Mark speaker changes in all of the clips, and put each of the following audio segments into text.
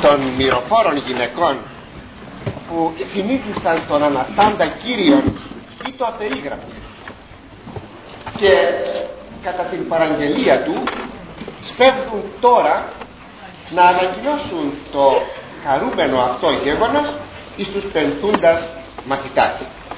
Speaker 1: των μυροφόρων γυναικών που συνήθισαν τον Αναστάντα Κύριον ή το απερίγραφο, και κατά την παραγγελία του σπέβδουν τώρα να ανακοινώσουν το χαρούμενο αυτό γεγονός εις τους πενθούντας μαθητάς.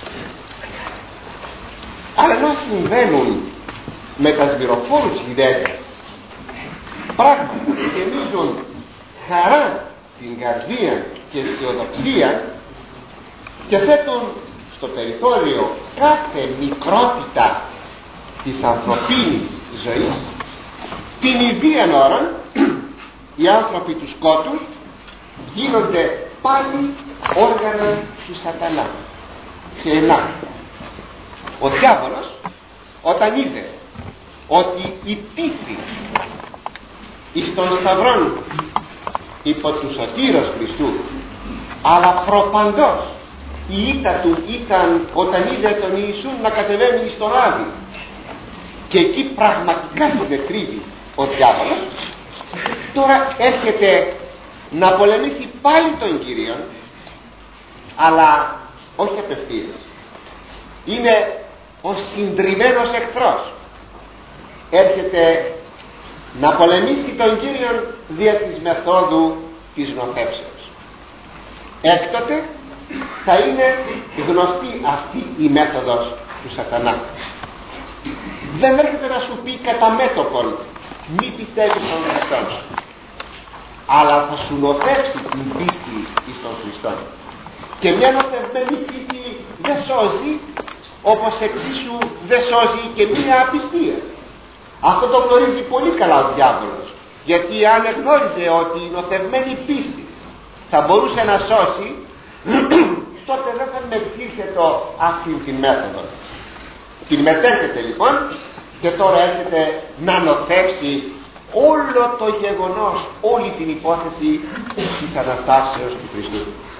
Speaker 1: Αλλά ενώ συμβαίνουν με τα σμυροφόρους γυναίκες πράγματα που γεμίζουν χαρά την καρδία και αισιοδοξία και θέτουν στο περιθώριο κάθε μικρότητα της ανθρωπίνης ζωής, την ιδίαν ώρα οι άνθρωποι του σκότους γίνονται πάλι όργανα του σατανά. Και να, ο διάβολος όταν είδε ότι η πίστη εις των σταυρών υπό του σωτήρος Χριστού, αλλά προπαντός η ήττα του ήταν όταν είδε τον Ιησού να κατεβαίνει στον Άδη, και εκεί πραγματικά συνετρίβει ο διάβολος. Τώρα έρχεται να πολεμήσει πάλι τον Κύριον, αλλά όχι απευθείας. Είναι ο συντριμμένος εχθρός. Έρχεται να πολεμήσει τον Κύριον δια της μεθόδου της νοθεύσεως. Έκτοτε θα είναι γνωστή αυτή η μέθοδος του σατανά. Δεν έρχεται να σου πει κατά μέτωπον μη πιστεύεις στον Χριστό, αλλά θα σου νοθεύσει την πίστη εις τον Χριστό. Και μια νοθευμένη πίστη δεν σώζει, όπως εξίσου δεν σώζει και μια απιστία. Αυτό το γνωρίζει πολύ καλά ο διάβολος, γιατί αν εγνώριζε ότι η νοθευμένη πίστη θα μπορούσε να σώσει, τότε δεν θα μετήρχεται αυτή την μέθοδο. Την μετέρχεται λοιπόν, και τώρα έρχεται να νοθεύσει όλο το γεγονός, όλη την υπόθεση της Αναστάσεως του Χριστού.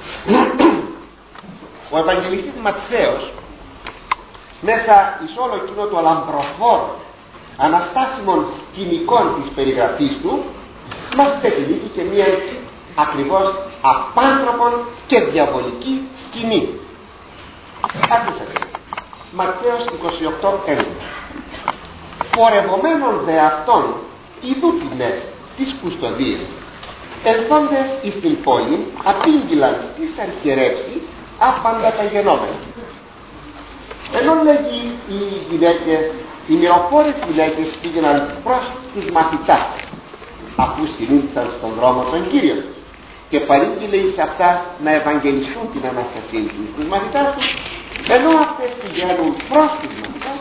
Speaker 1: Ο Ευαγγελιστής Ματθαίος, μέσα εις όλο εκείνο το λαμπροφόρο αναστάσιμων σκηνικών της περιγραφής του, μας επιλύει και μία ακριβώς απάνθρωπον και διαβολική σκηνή. Άκουσατε, Ματθαίος 28:1. Πορευομένων δε αυτών ειδού ποινές της κουστοδίας, ελθόντες εις την πόλη, απήγγειλαν της αρχιερεύση άπαντα τα γενόμενα. Ενώ λέγει οι γυναίκες, οι μυροφόρες γυναίκες πήγαιναν προς τους μαθητάς, αφού συνήθισαν στον δρόμο των Κύριων, και παρήγγειλε εις αυτάς να ευαγγελιστούν την Αναστασία τους μαθητάς τους, ενώ αυτές πηγαίνουν προς τους μαθητάς,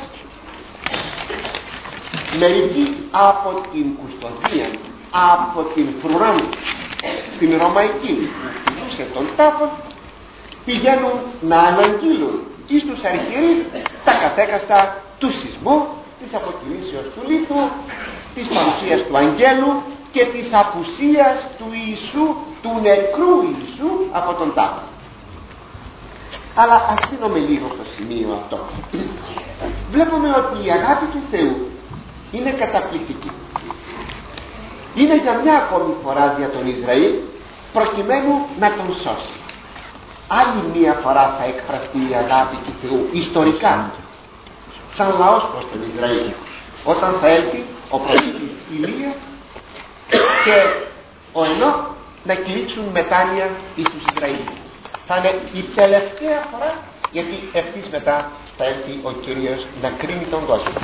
Speaker 1: μερικοί από την κουστοδία, από την φρουρά, την Ρωμαϊκή που ζούσε τον τάφο, πηγαίνουν να αναγγείλουν εις τους αρχιερείς τα καθέκαστα του σεισμού, της αποκοιμήσεως του λίθου, της παρουσίας του αγγέλου και της απουσίας του Ιησού, του νεκρού Ιησού από τον τάφο. Αλλά ας μείνουμε λίγο στο σημείο αυτό. Βλέπουμε ότι η αγάπη του Θεού είναι καταπληκτική. Είναι για μια ακόμη φορά δια τον Ισραήλ, προκειμένου να τον σώσει. Άλλη μια φορά θα εκφραστεί η αγάπη του Θεού ιστορικά, σαν λαός προς τον Ισραήλ, όταν θα έλθει ο προφήτης Ηλίας και ο Ενώχ να κηρύξουν μετάνοια εις τους Ισραήλ. Θα είναι η τελευταία φορά, γιατί ευθύς μετά θα έρθει ο Κύριος να κρίνει τον κόσμο.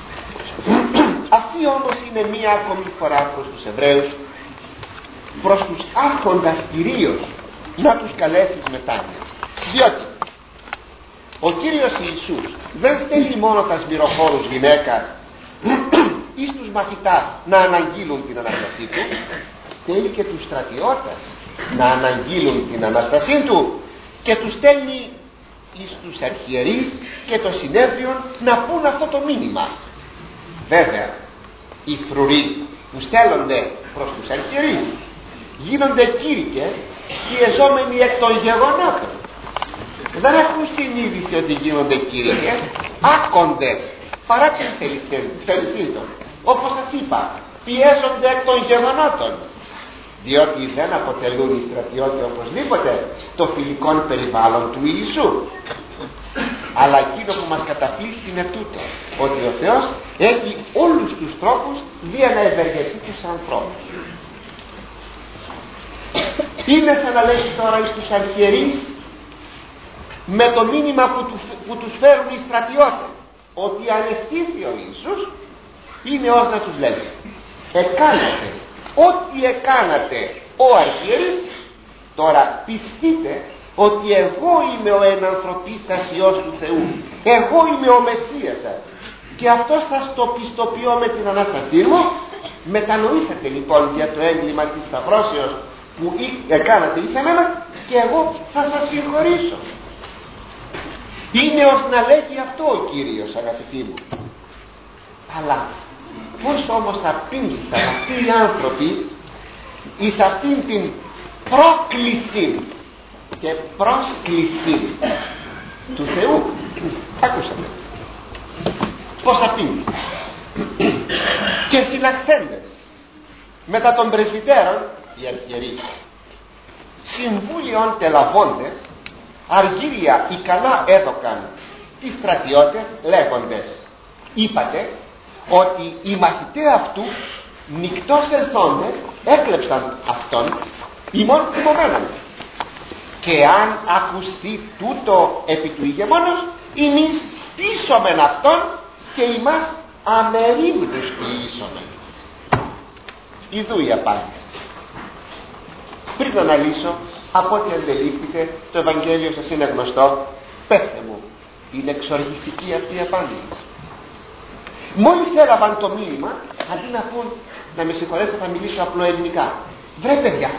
Speaker 1: Αυτή όμως είναι μία ακόμη φορά προς τους Εβραίους, προς τους άρχοντας κυρίως, να τους καλέσεις μετάνοια. Διότι ο Κύριος Ιησούς δεν στέλνει μόνο τα σμυροφόρους γυναίκας ή τους μαθητάς να αναγγείλουν την Αναστασία του, στέλνει και τους στρατιώτες να αναγγείλουν την Αναστασία του, και τους στέλνει εις τους αρχιερείς και το συνέδριο να πούν αυτό το μήνυμα. Βέβαια οι φρουροί που στέλνονται προς τους αρχιερείς γίνονται κήρυκες, πιεζόμενοι εκ των γεγονότων. Δεν έχουν συνείδηση ότι γίνονται κήρυκες, άκοντες παρά την θέλησή του. Όπως σας είπα, πιέζονται εκ των γεγονότων. διότι δεν αποτελούν οι στρατιώτες οπωσδήποτε το φιλικό περιβάλλον του Ιησού. Αλλά εκείνο που μας καταπλήσει είναι τούτο, ότι ο Θεός έχει όλους τους τρόπους για να ευεργετεί τους ανθρώπους. Είναι σαν να λέει τώρα στους αρχιερείς με το μήνυμα που τους φέρουν οι στρατιώτες, ότι ανεστήθη ο Ιησούς, είναι ως να τους λέει: εκάνατε ό,τι εκάνατε ο αρχιερείς, τώρα πιστείτε ότι εγώ είμαι ο ενανθρωπής σας Υιός του Θεού, εγώ είμαι ο Μεσσίας σας, και αυτός σας το πιστοποιώ με την Ανάστασή μου. Μετανοήσατε λοιπόν για το έγκλημα της σταυρώσεως που έκανατε εις εμένα, και εγώ θα σας συγχωρήσω. Είναι ως να λέγει αυτό ο Κύριος, αγαπητοί μου. Αλλά πώς όμως απήντησαν αυτοί οι άνθρωποι εις αυτήν την πρόκληση και πρόσκληση του Θεού? Ακούσατε πως απήντησαν. Και συναχθέντες μετά των πρεσβυτέρων, οι αρχιερείς, συμβούλιον τελαβώντες, αργύρια ικανά έδωκαν τις στρατιώτες, λέγοντες: είπατε ότι οι μαθητές αυτού νυκτός ελθόντες έκλεψαν αυτόν ημών θυμωμένων, και αν ακουστεί τούτο επί του ηγεμόνος, εμείς πείσομεν αυτόν και ημάς αμερίμνους ποιήσομεν. Ιδού η απάντηση. Πριν αναλύσω, από ό,τι αντελήφθητε, το Ευαγγέλιο σας είναι γνωστό, πέστε μου, είναι εξοργιστική αυτή η απάντηση. Μόλις έλαβαν το μήνυμα, αντί να πούν, να με συγχωρέσετε, θα μιλήσω απλό ελληνικά: βρε παιδιά,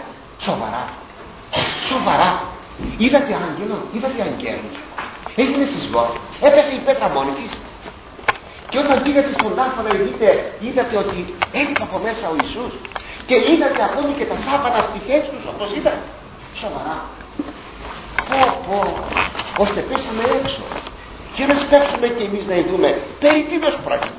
Speaker 1: σοβαρά, είδατε άγγελο, έγινε σεισμός, έπεσε η πέτρα μόνη της, και όταν πήγατε στον τάφο να είδατε ότι έλειπε από μέσα ο Ιησούς, και είδατε ακόμη και τα σάπανα στις θέσεις τους όπως ήταν? Σοβαρά? Ώστε πέσαμε έξω, και να σπεύσουμε και εμείς να ειδούμε περί τίνος πρόκειται.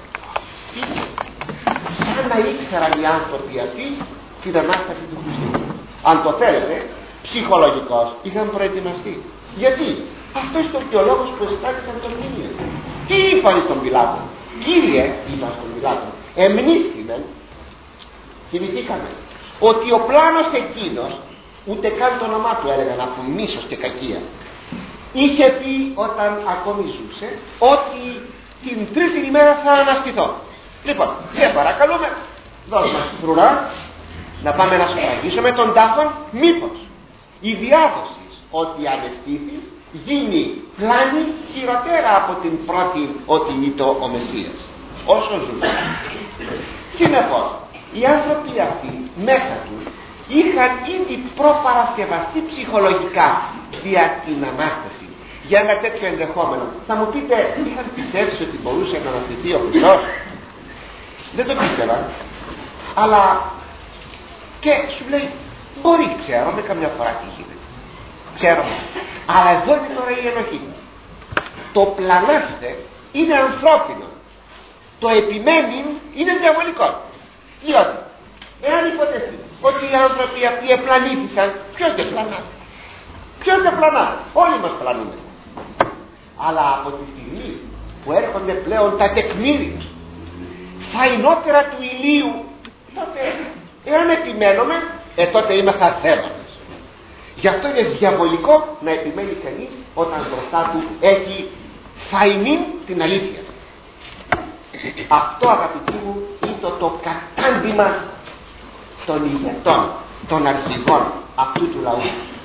Speaker 1: Σαν να ήξεραν οι άνθρωποι αυτοί την Ανάσταση του Χριστού. Αν το θέλετε, ψυχολογικώς είχαν προετοιμαστεί. Γιατί? Αυτός ήταν και ο λόγος που εστάκησαν τον Κύριο. Τι είπαν στον Πιλάτο? Κύριε, είπαν στον Πιλάτο, εμνήστημεν, θυμηθήκαμε ότι ο πλάνος εκείνος, ούτε καν το όνομά του έλεγαν, από μίσος και κακία, είχε πει όταν ακόμη ζούσε ότι την τρίτη ημέρα θα αναστηθώ. Λοιπόν, σε παρακαλούμε, δώσ' μας φρουρά να πάμε να σφραγίσουμε τον τάφον, μήπως η διάδοση ότι ανεστήθη γίνει πλάνη χειροτέρα από την πρώτη ότι ήταν ο Μεσσίας όσο ζούσε. Συνεπώς οι άνθρωποι αυτοί μέσα του είχαν ήδη προπαρασκευαστεί ψυχολογικά δια την Ανάσταση για ένα τέτοιο ενδεχόμενο. Θα μου πείτε, είχαν πιστέψει ότι μπορούσε να αναστηθεί ο Χριστός? Δεν το πίστευαν, αλλά και σου λέει, μπορεί, ξέρουμε καμιά φορά τι γίνεται, ξέρουμε, αλλά εδώ είναι τώρα η ενοχή. Το πλανάστε είναι ανθρώπινο, το επιμένει είναι διαβολικό. Διότι εάν υποτεθεί ότι οι άνθρωποι αυτοί επλανήθησαν, ποιος δεν πλανάται? Όλοι μας πλανούμε. Αλλά από τη στιγμή που έρχονται πλέον τα τεκμήρια φαϊνότερα του ηλίου, τότε εάν επιμένουμε, τότε είμαι χαρθέμονες. Γι' αυτό είναι διαβολικό να επιμένει κανείς όταν μπροστά του έχει φαϊνή την αλήθεια. Αυτό, αγαπητοί μου, είναι το κατάντημα των ηγετών, των αρχηγών αυτού του λαού.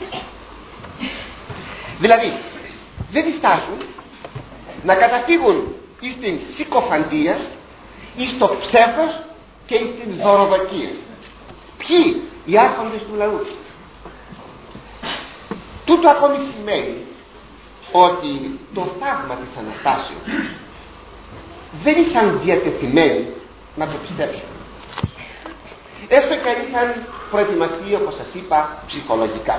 Speaker 1: Δηλαδή δεν διστάζουν να καταφύγουν εις την συκοφαντία, εις το ψεύδος και εις την δωροδοκία. Ποιοι? Οι άρχοντες του λαού. Τούτο ακόμη σημαίνει ότι το θαύμα της Αναστάσεως δεν ήσαν διατεθειμένοι να το πιστέψουν. Έστω και αν είχαν προετοιμαστεί, όπως σας είπα, ψυχολογικά.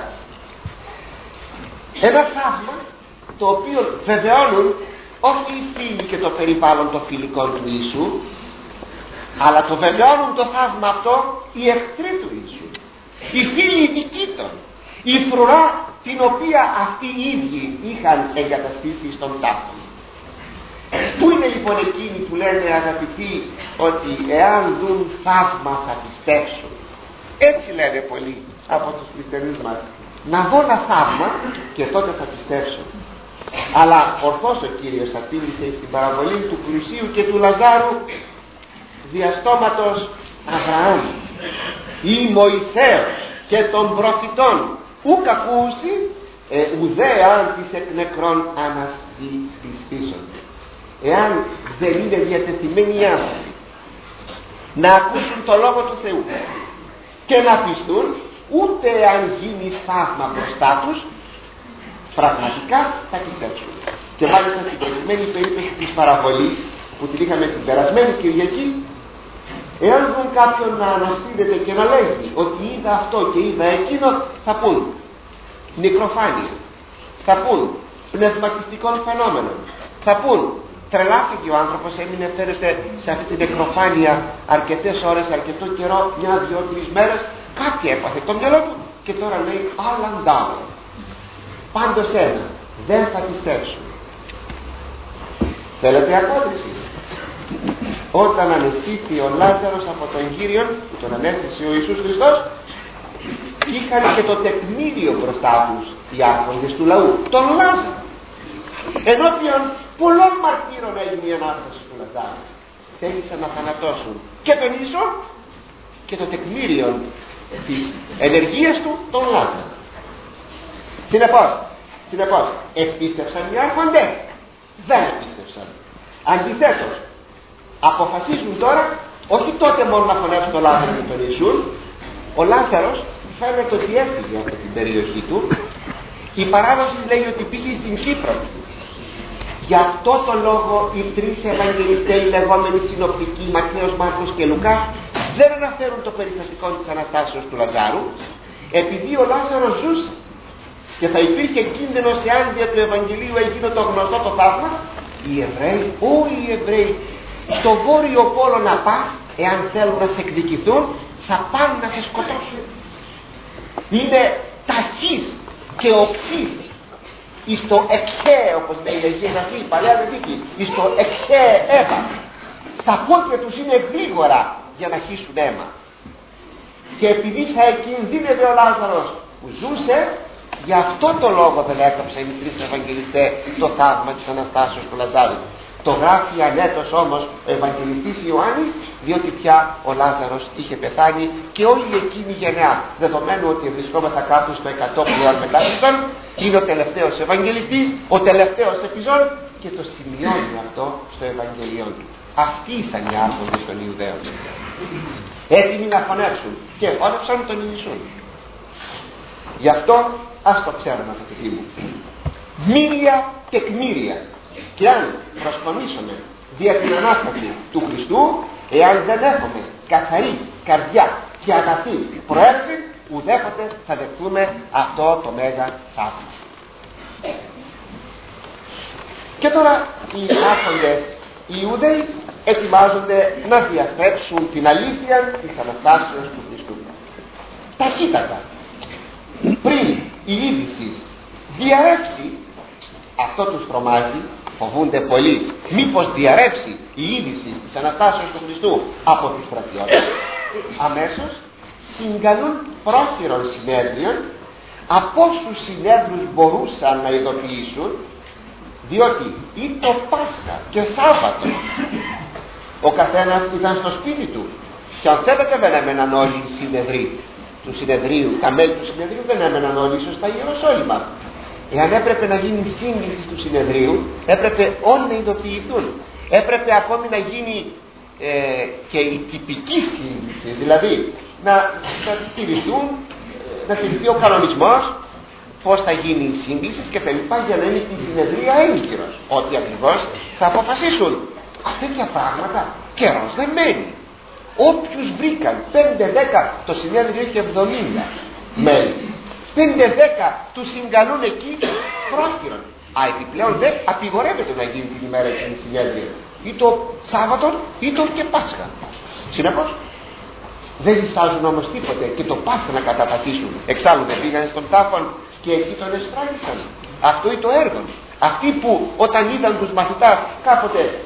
Speaker 1: Ένα θαύμα το οποίο βεβαιώνουν όχι οι φίλοι και το περιβάλλον των φιλικών του Ιησού, αλλά το βεβαιώνουν το θαύμα αυτό οι εχθροί του Ιησού. οι φίλοι δικήτων, η φρουρά την οποία αυτοί οι ίδιοι είχαν εγκαταστήσει στον τάφο. Πού είναι λοιπόν εκείνοι που λένε, αγαπητοί, ότι εάν δουν θαύμα θα πιστέψουν? Έτσι λένε πολλοί από τους χριστιανούς μας, να δω ένα θαύμα και τότε θα πιστέψουν. Αλλά ορθώς ο Κύριος απήντησε στην παραβολή του πλουσίου και του Λαζάρου διαστόματος Αβραάμ ή Μωυσέως και των προφητών, ουκ ακούσει ουδέαν της εκ νεκρών αναστηθήσονται. Εάν δεν είναι διατεθειμένοι οι άνθρωποι να ακούσουν το Λόγο του Θεού και να πιστούν, ούτε αν γίνει θαύμα μπροστά τους, πραγματικά θα πιστέψουν. Και μάλιστα στην προηγουμένη περίπτωση της παραβολής που την είχαμε την περασμένη Κυριακή, εάν δουν κάποιον να αναστήνεται και να λέγει ότι είδα αυτό και είδα εκείνο, θα πούν νεκροφάνεια, θα πούν πνευματιστικών φαινόμενων, θα πούν τρελάθηκε ο άνθρωπος, έμεινε φέρεται σε αυτή την νεκροφάνεια αρκετές ώρες, αρκετό καιρό, μια, δυο, 3 μέρες, κάτι έπαθε το μυαλό του και τώρα λέει άλλαντάω. Πάντως ένα, δεν θα πιστέψουν. Θέλετε απόδειξη? Όταν αναισθήθη ο Λάζαρος από τον Κύριο, που τον ανέστησε ο Ιησούς Χριστός, είχαν και το τεκμήριο μπροστά τους οι άρχοντες του λαού, τον Λάζαρο. Ενώπιον πολλών μαρτύρων έγινε η Ανάσταση του Λαζάρου. Θέλησαν να θανατώσουν και τον Ιησού και το τεκμήριο της ενεργείας του, τον Λάζαρο. Συνεπώς, επίστευσαν οι άρχοντες? Δεν επίστευσαν. Αντιθέτως, αποφασίζουν τώρα όχι τότε μόνο να φωνεύουν τον Λάζαρο και τον Ιησού. Ο Λάζαρος φαίνεται ότι έφυγε από την περιοχή του. Η παράδοση λέει ότι πήγε στην Κύπρο. Γι' αυτό το λόγο οι 3 Ευαγγελιστές, οι λεγόμενοι συνοπτικοί, Ματθαίος, Μάρκος και Λουκάς, δεν αναφέρουν το περιστατικό της Αναστάσεως του Λαζάρου, επειδή ο Λάζαρος ζούσε και θα υπήρχε κίνδυνος εάν δια του Ευαγγελίου έγινε το γνωστό το θαύμα. Οι Εβραίοι, όλοι οι Εβραίοι, στο βόρειο πόλο να πας, εάν θέλουν να σε εκδικηθούν, θα πάνε να σε σκοτώσουν. Είναι ταχύς και οξύς εις το εξέ, όπως λέει η Αγία Γραφή, η Παλαιά Διαθήκη, εις το εξέ αίμα. Τα πόδια τους είναι γρήγορα για να χύσουν αίμα. Και επειδή θα εκκινδύνευε ο Λάζαρος που ζούσε, γι' αυτό το λόγο δεν έκαψαν οι 3 Ευαγγελιστές το θαύμα της Αναστάσεως του Λαζάρου. Το γράφει ανέτος όμως ο Ευαγγελιστής Ιωάννης, διότι πια ο Λάζαρος είχε πεθάνει και όλη εκείνη η γενεά, δεδομένου ότι βρισκόμεθα κάπου στο 100 πλέον μετά Χριστόν, είναι ο τελευταίος Ευαγγελιστής, ο τελευταίος επιζών και το σημειώνει αυτό στο Ευαγγελιό του. Αυτοί ήσαν οι άρχοντες των Ιουδαίων, έτοιμοι να φωνεύσουν και φώνευσαν τον Ιησού. Γι' αυτό ας το ξέρουμε, αγαπητοί μου, μίλια τεκμήρια. Και αν προσπονήσουμε δια την Ανάσταση του Χριστού, εάν δεν έχουμε καθαρή καρδιά και αγαθή προαίρεση, ουδέποτε θα δεχτούμε αυτό το μέγα θαύμα. Και τώρα οι άρχοντες οι Ιούδαιοι ετοιμάζονται να διαστρέψουν την αλήθεια της Αναστάσεως του Χριστού. Ταχύτατα, πριν η είδηση διαρρεύσει, αυτό τους τρομάζει, φοβούνται πολύ, μήπως διαρρεύσει η είδηση της Αναστάσεως του Χριστού από τους στρατιώτες, αμέσως συγκαλούν πρόχειρων συνέδριων από όσους συνέδρους μπορούσαν να ειδοποιήσουν, διότι ή το Πάσχα και Σάββατο ο καθένας ήταν στο σπίτι του και αν θέλετε δεν έμεναν όλοι οι συνεδροί του συνεδρίου, τα μέλη του συνεδρίου δεν έμεναν όλοι ίσως στα Ιεροσόλυμα. Εάν έπρεπε να γίνει σύγκληση του συνεδρίου, έπρεπε όλοι να ειδοποιηθούν. Έπρεπε ακόμη να γίνει και η τυπική σύγκληση, δηλαδή να τηρηθεί ο κανονισμός, πώς θα γίνει η σύγκληση και τα λοιπά, για να είναι η συνεδρία έγκυρος. Ότι ακριβώς θα αποφασίσουν. Τέτοια πράγματα καιρός δεν μένει. Όποιους βρήκαν 5-10, το συνέδριο είχε 70 μέλη. 5-10 τους συγκαλούν εκεί πρόχειρον. Επιπλέον δεν απειγορεύεται να γίνει την ημέρα εκείνη συνέδριο, ή το Σάββατο ή το και Πάσχα. Συνεπώς Δεν λυσάζουν όμως τίποτε και το πάσα να καταπατήσουν. Εξάλλου δεν πήγανε στον τάφον και εκεί τον εστράγγισαν. Αυτό είναι το έργο. Αυτοί που όταν είδαν τους μαθητάς κάποτε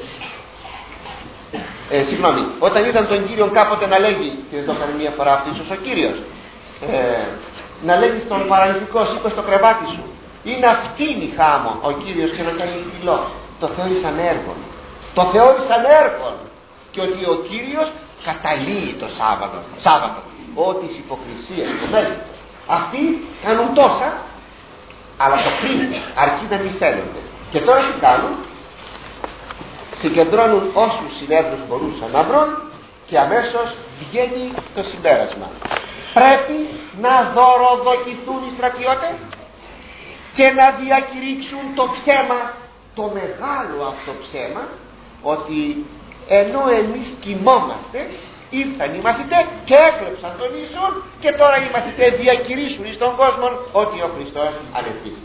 Speaker 1: όταν είδαν τον Κύριο κάποτε να λέγει, και δεν το έκανε μία φορά αυτό ίσως ο Κύριος, να λέγει στον παραλυτικό, σήκω στο κρεβάτι σου, είναι αυτήν η χάμω, ο Κύριος, και να κάνει φιλό. Το θεώρησαν έργο. Το θεώρησαν έργο. Και ότι ο Κύριος καταλύει το Σάββατο. Ό,τι της υποκρισίας, το μέλλον. Αυτοί κάνουν τόσα, αλλά το πριν, αρκεί να μην φαίνονται. Και τώρα τι κάνουν? Συγκεντρώνουν όσους συνέδρους μπορούσαν να βρουν και αμέσως βγαίνει το συμπέρασμα. Πρέπει να δωροδοκηθούν οι στρατιώτες και να διακηρύξουν το ψέμα, το μεγάλο αυτό ψέμα, ότι ενώ εμείς κοιμόμαστε, ήρθαν οι μαθητές και έκλεψαν τον Ιησού και τώρα οι μαθητές διακηρύσουν στον κόσμο ότι ο Χριστός ανετήθηκε.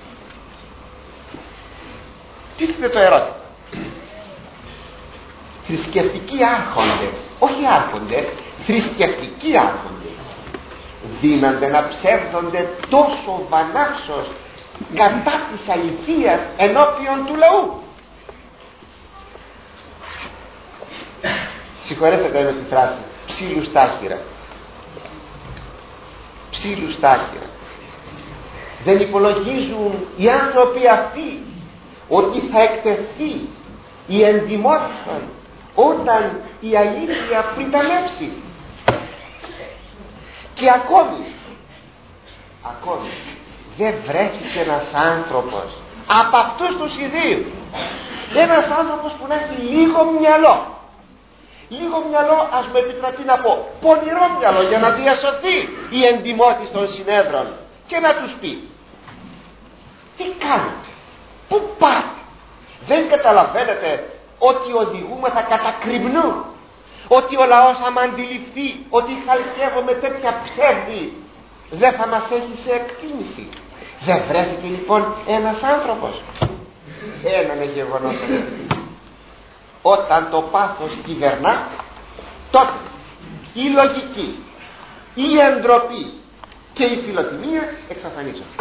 Speaker 1: Τίθεται το ερώτημα. Θρησκευτικοί άρχοντες, όχι άρχοντες, θρησκευτικοί άρχοντες, δύνανται να ψεύδονται τόσο βανάξως κατά της αληθείας ενώπιον του λαού? Συγχωρέσατε με τη φράση ψήλου στάχυρα. Ψήλου στάχυρα. Δεν υπολογίζουν οι άνθρωποι αυτοί ότι θα εκτεθεί η εντιμότητα όταν η αλήθεια πριτανεύσει? Και ακόμη δεν βρέθηκε ένας άνθρωπος από αυτούς τους ιδίους, ένας άνθρωπος που να έχει λίγο μυαλό, ας με επιτραπεί να πω πονηρό μυαλό, για να διασωθεί η εντιμότης των συνέδρων και να τους πει τι κάνετε, πού πάτε? Δεν καταλαβαίνετε ότι οδηγούμεθα κατά κρυμνού, ότι ο λαός άμα αντιληφθεί ότι χαλκεύουμε τέτοια ψεύδη δεν θα μας έχει σε εκτίμηση? Δεν βρέθηκε λοιπόν ένας άνθρωπος? Ένα είναι γεγονός. Όταν το πάθος κυβερνά, τότε η λογική, η εντροπή και η φιλοτιμία εξαφανίζονται.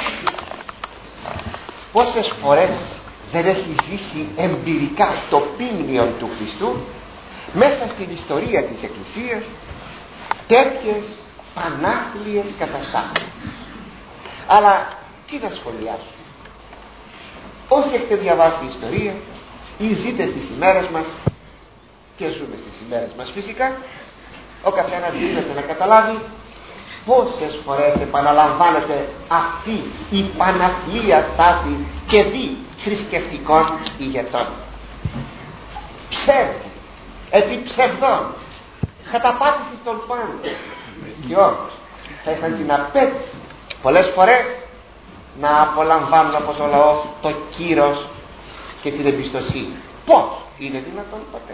Speaker 1: Πόσες φορές δεν έχει ζήσει εμπειρικά το ποίμνιο του Χριστού μέσα στην ιστορία της Εκκλησίας τέτοιες πανάθλιες καταστάσεις? Αλλά τι να σχολιάσω? Όσοι έχετε διαβάσει ιστορία ή ζείτε στις ημέρες μας, και ζούμε στις ημέρες μας φυσικά, ο καθένας δίνεται να καταλάβει πόσες φορές επαναλαμβάνεται αυτή η παναθλία στάση και δι θρησκευτικών ηγετών. Ψεύδι, επί ψευδών, καταπάτηση στον πάντων. Και όμως θα είχαν την απέτηση πολλές φορές να απολαμβάνουν από το λαό το κύρος και την εμπιστοσύνη. Πώς είναι δυνατόν ποτέ?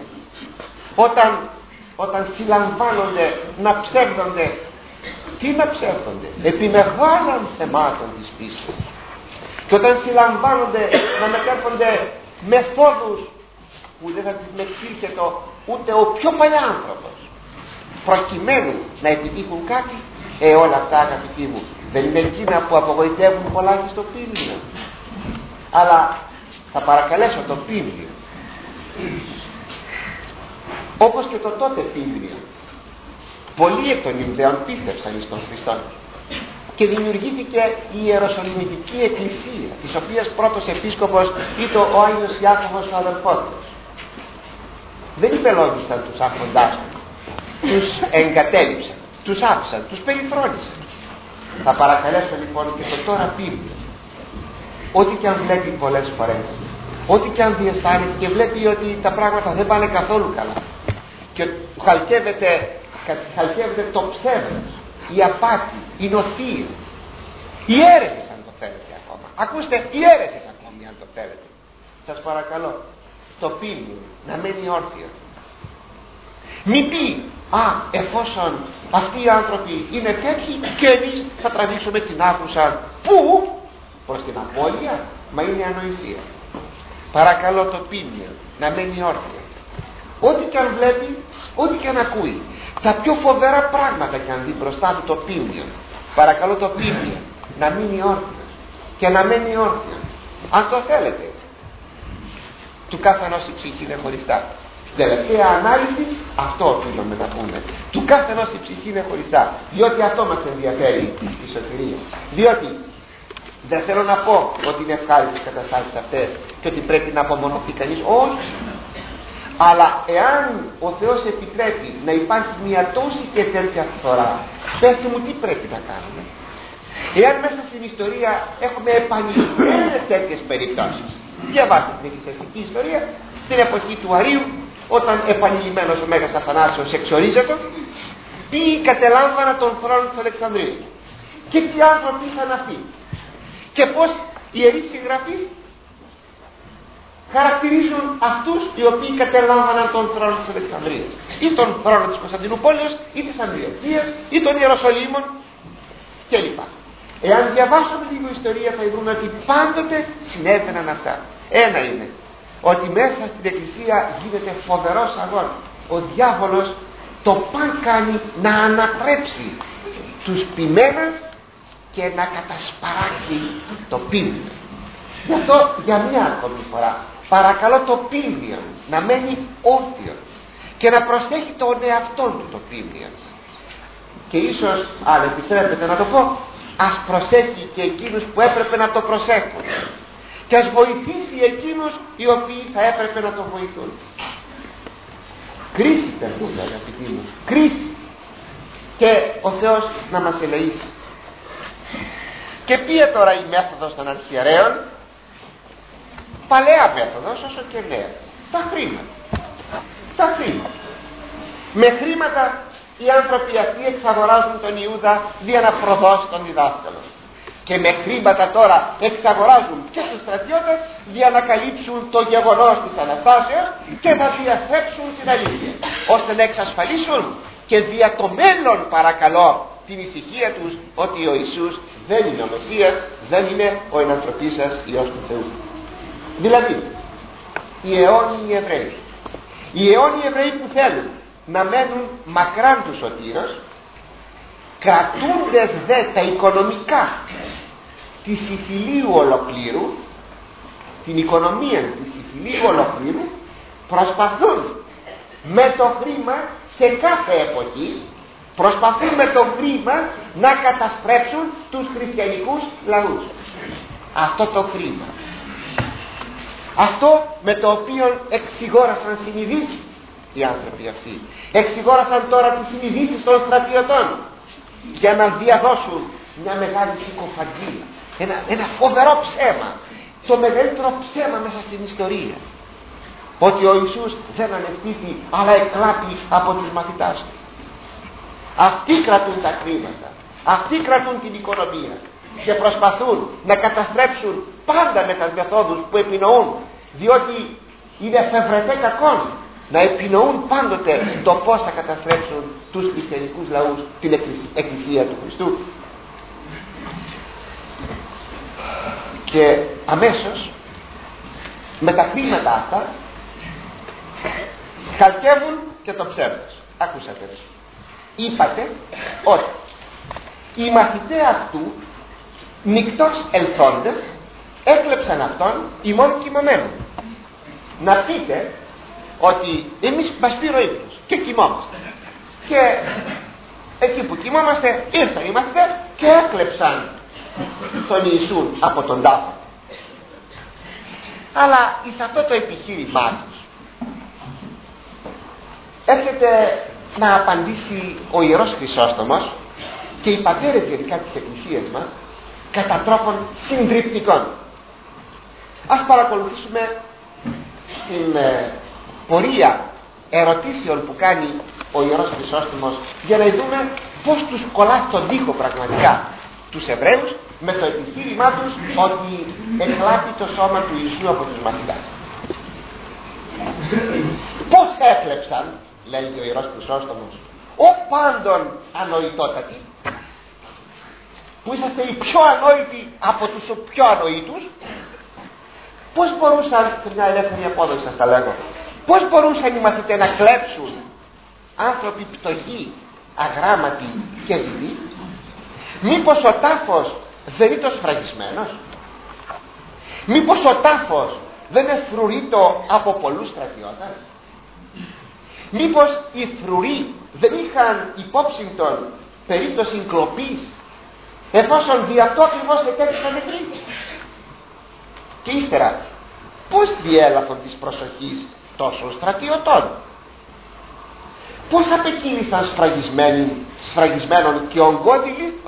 Speaker 1: Όταν συλλαμβάνονται να ψεύδονται, τι να ψεύδονται? Επί μεγάλων θεμάτων της πίστης. Και όταν συλλαμβάνονται να μετέρχονται μεθόδους που δεν θα τις μετήρχεται ούτε ο πιο παλιάνθρωπος, προκειμένου να επιτύχουν κάτι, όλα αυτά αγαπητοί μου δεν είναι εκείνα που απογοητεύουν πολλά και στο ποίμνιο? Αλλά θα παρακαλέσω το ποίμνιο, όπως και το τότε ποίμνιο, πολλοί εκ των Ιουδαίων πίστευσαν εις τον Χριστό και δημιουργήθηκε η Ιεροσολυμητική Εκκλησία, της οποίας πρώτος επίσκοπος ήταν ο Άγιος Ιάκωβος ο αδελφός τους. Δεν υπελόγισαν τους άρχοντάς τους, τους εγκατέλειψαν, τους άφησαν, τους περιφρόνησαν. Θα παρακαλέσω λοιπόν και το τώρα ποίμνιο, ό,τι και αν βλέπει πολλές φορές, ό,τι και αν διαισθάνεται και βλέπει ότι τα πράγματα δεν πάνε καθόλου καλά και χαλκεύεται το ψεύδος, η απάτη, η νοθεία, οι αίρεσες αν το θέλετε ακόμα. Ακούστε, οι αίρεσες ακόμη αν το θέλετε. Σας παρακαλώ, το ποίμνιο να μένει όρθιο. Μη πει, εφόσον αυτοί οι άνθρωποι είναι τέτοιοι και εμείς θα τραβήξουμε την άκουσα. Πού? Προς την απώλεια? Μα είναι ανοησία. Παρακαλώ το ποίμνιο να μένει όρθιο. ό,τι και αν βλέπει, ό,τι και αν ακούει, τα πιο φοβερά πράγματα και αν δει μπροστά του το πίμνιο, παρακαλώ το πίμνιο να μείνει όρθιο και να μένει όρθιο, αν το θέλετε. Του καθενός η ψυχή είναι χωριστά. Στην τελευταία ανάλυση αυτό οφείλουμε να πούμε. Του καθενός η ψυχή είναι χωριστά, διότι αυτό μας ενδιαφέρει η σωτηρία. Διότι δεν θέλω να πω ότι είναι ευχάριστες καταστάσεις αυτές και ότι πρέπει να απομονωθεί κανείς, όχι. Αλλά εάν ο Θεός επιτρέπει να υπάρχει μια τόση και τέτοια φθορά, πέστε μου τι πρέπει να κάνουμε. Εάν μέσα στην ιστορία έχουμε επανειλημμένες τέτοιες περιπτώσεις, διαβάστε την εκκλησιαστική ιστορία στην εποχή του Αρίου, όταν επανειλημμένος ο Μέγας Αθανάσιος εξορίζεται, ποιοι κατελάμβαναν τον θρόνο της Αλεξανδρίας και τι άνθρωποι ήσαν αυτοί και πως οι Ιερείς Συγγραφείς χαρακτηρίζουν αυτούς οι οποίοι κατελάμβαναν τον θρόνο της Αλεξανδρίας ή τον θρόνο της Κωνσταντινούπολης ή της Αντιοχίας ή των Ιεροσολύμων κλπ. Εάν διαβάσουμε λίγο ιστορία θα δούμε ότι πάντοτε συνέβαιναν αυτά. Ένα είναι ότι μέσα στην Εκκλησία γίνεται φοβερός αγώνας. Ο διάβολος το παν κάνει να ανατρέψει τους ποιμένες και να κατασπαράξει το πίμνιο. Γι' αυτό για μια ακόμη φορά παρακαλώ το πίμνιο να μένει όρθιο και να προσέχει τον εαυτό του το πίμνιο. Και ίσως, αν επιτρέπετε να το πω, ας προσέχει και εκείνους που έπρεπε να το προσέχουν και ας βοηθήσει εκείνους οι οποίοι θα έπρεπε να το βοηθούν. Κρίση περνούμε, αγαπητοί μου, κρίση, και ο Θεός να μας ελεήσει. Και ποια τώρα η μέθοδος των αρχιερέων? Παλαιά μέθοδος όσο και νέα. Τα χρήματα. Τα χρήματα. Με χρήματα οι άνθρωποι αυτοί εξαγοράζουν τον Ιούδα για να προδώσει τον διδάσκαλο. Και με χρήματα τώρα εξαγοράζουν και τους στρατιώτες για να καλύψουν το γεγονός της Αναστάσεως και να διαστρέψουν την αλήθεια, ώστε να εξασφαλίσουν και δια το μέλλον, παρακαλώ, την ησυχία τους ότι ο Ιησούς δεν είναι ο Μεσσίας, δεν είναι ο ενανθρωπής σας Υιός του Θεού. Δηλαδή οι αιώνιοι Εβραίοι, οι αιώνιοι Εβραίοι που θέλουν να μένουν μακράν του σωτήρος, κρατούνται δε τα οικονομικά της Ιθυλίου ολοκλήρου, την οικονομία της Ιθυλίου ολοκλήρου, προσπαθούν με το χρήμα σε κάθε εποχή, προσπαθούν με το χρήμα να καταστρέψουν τους χριστιανικούς λαούς. Αυτό το χρήμα, αυτό με το οποίο εξηγόρασαν συνειδήσεις οι άνθρωποι αυτοί, εξηγόρασαν τώρα τις συνειδήσεις των στρατιωτών για να διαδώσουν μια μεγάλη συκοφαντία, ένα φοβερό ψέμα, το μεγαλύτερο ψέμα μέσα στην ιστορία, ότι ο Ιησούς δεν αναισθήθη αλλά εκλάπη από τους μαθητάς του. Αυτοί κρατούν τα χρήματα, αυτοί κρατούν την οικονομία και προσπαθούν να καταστρέψουν πάντα με τις μεθόδους που επινοούν, διότι είναι εφευρετέ κακόν να επινοούν πάντοτε το πώς θα καταστρέψουν τους χριστιανικούς λαούς, την Εκκλησία του Χριστού. Και αμέσως με τα χρήματα αυτά καλκεύουν και το ψεύδος. Ακούσατε, είπατε ότι οι μαθητές αυτού νυκτός ελθόντες έκλεψαν αυτόν ημών κοιμωμένων. Να πείτε ότι εμείς μας πήρε ο ύπνος και κοιμόμαστε, και εκεί που κοιμόμαστε ήρθαν οι μαθητές και έκλεψαν τον Ιησού από τον τάφο. Αλλά εις αυτό το επιχείρημά τους έρχεται να απαντήσει ο Ιερός Χρυσόστομος και οι πατέρες γενικά της Εκκλησίας μας κατά τρόπον συντριπτικών. Ας παρακολουθήσουμε την πορεία ερωτήσεων που κάνει ο Ιερός Χρυσόστομος για να δούμε πως τους κολλά στον τοίχο πραγματικά τους Εβραίους με το επιχείρημά τους ότι εκλάπει το σώμα του Ιησού από τους μαθητάς. Πως έκλεψαν, λέει ο Ιερός Χρυσόστομος, ο πάντων ανοητότατοι, που είσαστε οι πιο ανόητοι από τους πιο ανοήτους, πως μπορούσαν, σε μια ελεύθερη απόδοση σας τα λέγω, Πώς μπορούσαν οι μαθητές να κλέψουν άνθρωποι πτωχοί, αγράμματοι και δειλοί? Μήπως ο τάφος δεν ήταν σφραγισμένος? Μήπως ο τάφος δεν εφρουρείτο από πολλούς στρατιώτες? Μήπως οι φρουροί δεν είχαν υπόψη των περίπτωση κλοπής, εφόσον δι' αυτό ακριβώς ετέθησαν νεκροί? Και ύστερα πώς διέλαθον της προσοχής τόσων στρατιωτών? Πώς απεκύλησαν σφραγισμένων και ογκώδη λίθων?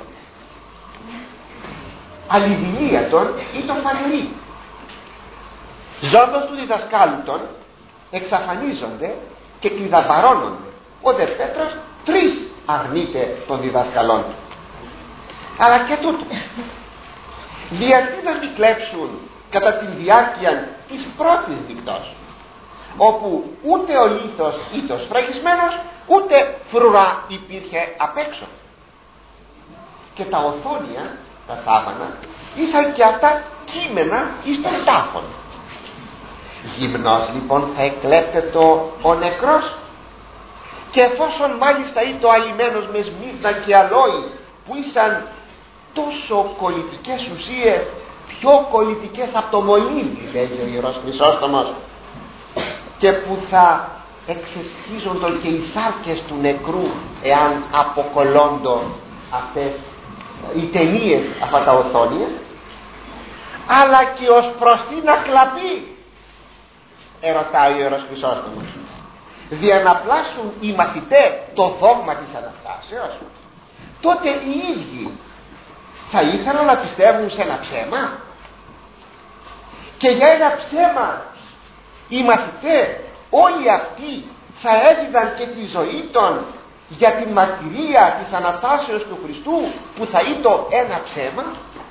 Speaker 1: Αλληδηλία των ή το φανερή. Ζώντος του διδασκάλου των εξαφανίζονται και κλειδαμπαρώνονται. Ο δε Πέτρος 3 αρνείται των διδασκαλών του. Αλλά και τούτο, γιατί να μην κλέψουν κατά τη διάρκεια της πρώτης νυχτός, όπου ούτε ο λίθος ήταν σφραγισμένος, ούτε φρουρά υπήρχε απ' έξω, και τα οθόνια, τα σάβανα, ήσαν και αυτά κείμενα εις των τάφων. Γυμνός λοιπόν θα εκλέπτεται ο νεκρός, και εφόσον μάλιστα ήταν ο αλημένος με σμύρνα και αλόη, που ήσαν τόσο κολλητικές ουσίες, πιο κολλητικές από το μολύβι, λέγει ο Ιερός Χρυσόστομος, και που θα εξεσχίζονται και οι σάρκες του νεκρού εάν αποκολλώντο αυτές οι ταινίες, αυτά τα οθόνια, αλλά και ως προς τι να κλαπεί, ερωτάει ο Ιερός Χρυσόστομος, δια να πλάσουν οι μαθητές το δόγμα της Αναστάσεως? Τότε οι ίδιοι θα ήθελαν να πιστεύουν σε ένα ψέμα, και για ένα ψέμα οι μαθητές όλοι αυτοί θα έδιδαν και τη ζωή των για την μαρτυρία της Αναστάσεως του Χριστού, που θα ήταν ένα ψέμα?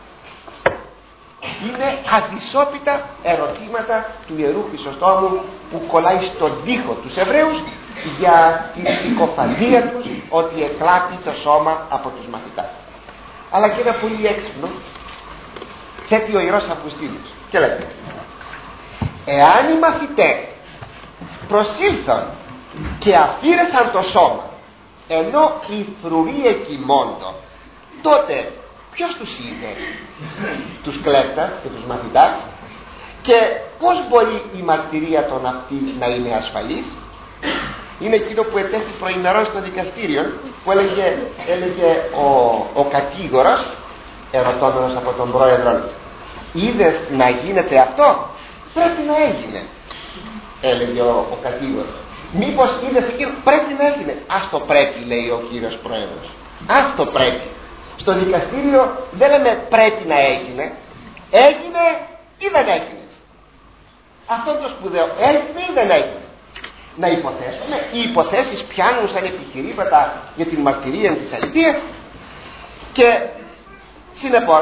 Speaker 1: Είναι αδυσόπιτα ερωτήματα του Ιερού Χρυσοστόμου, που κολλάει στον τοίχο τους Εβραίους για την συκοφαντία τους ότι εκλάπει το σώμα από τους μαθητάς. Αλλά και ένα πολύ έξυπνο θέτει ο Ιερός Αυγουστίνος και λέει: εάν οι μαθητές προσήλθαν και αφήρεσαν το σώμα, ενώ οι φρουροί εκοιμώντο, τότε ποιος τους είδε? Τους κλέπτας και τους μαθητάς. Και πώς μπορεί η μαρτυρία των αυτή να είναι ασφαλής? Είναι εκείνο που ετέθη προημερών στο δικαστήριο, που έλεγε ο κατήγορος, ερωτώντας από τον πρόεδρο: είδες να γίνεται αυτό? Πρέπει να έγινε, έλεγε ο κατήγορος. Μήπως είδες εκείνο? Πρέπει να έγινε. Ας το πρέπει, λέει ο κύριος πρόεδρος. Ας το πρέπει. Στο δικαστήριο δεν λέμε πρέπει να έγινε. Έγινε ή δεν έγινε? Αυτό το σπουδαίο. Έγινε ή δεν έγινε? Να υποθέσουμε. Οι υποθέσεις πιάνουν σαν επιχειρήματα για την μαρτυρία της αληθείας, και συνεπώς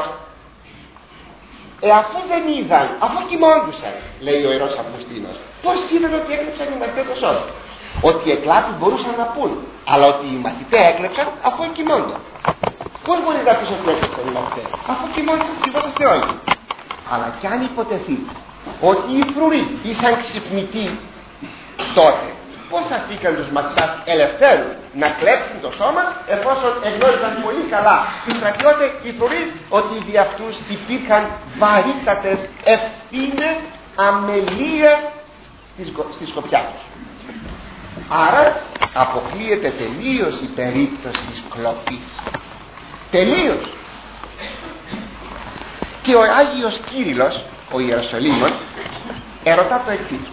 Speaker 1: αφού δεν είδαν, αφού κοιμώντουσαν, λέει ο Ιερός Αυγουστίνος, πώς είδαν ότι έκλεψαν οι μαθητές το σώμα? Ότι εκλάπη μπορούσαν να πούν, αλλά ότι οι μαθητές έκλεψαν αφού κοιμώνταν. Πώς μπορεί να πεις ότι έκλεψαν οι μαθητές? Αφού κοιμόσαστε όλοι. Αλλά κι αν υποτεθεί ότι οι φρουροί ήσαν ξυπνητοί, τότε πώς αφήκαν τους μαθητάς ελευθέρους να κλέψουν το σώμα, εφόσον εγνώριζαν πολύ καλά οι στρατιώτες, οι φρουροί, ότι δι' αυτούς υπήρχαν βαρύτατες ευθύνες αμελίας στη σκοπιά τους? Άρα αποκλείεται τελείως η περίπτωση της κλοπής. Τελείως. Και ο Άγιος Κύριλλος, ο Ιεροσολύμων, ερωτά το εξής: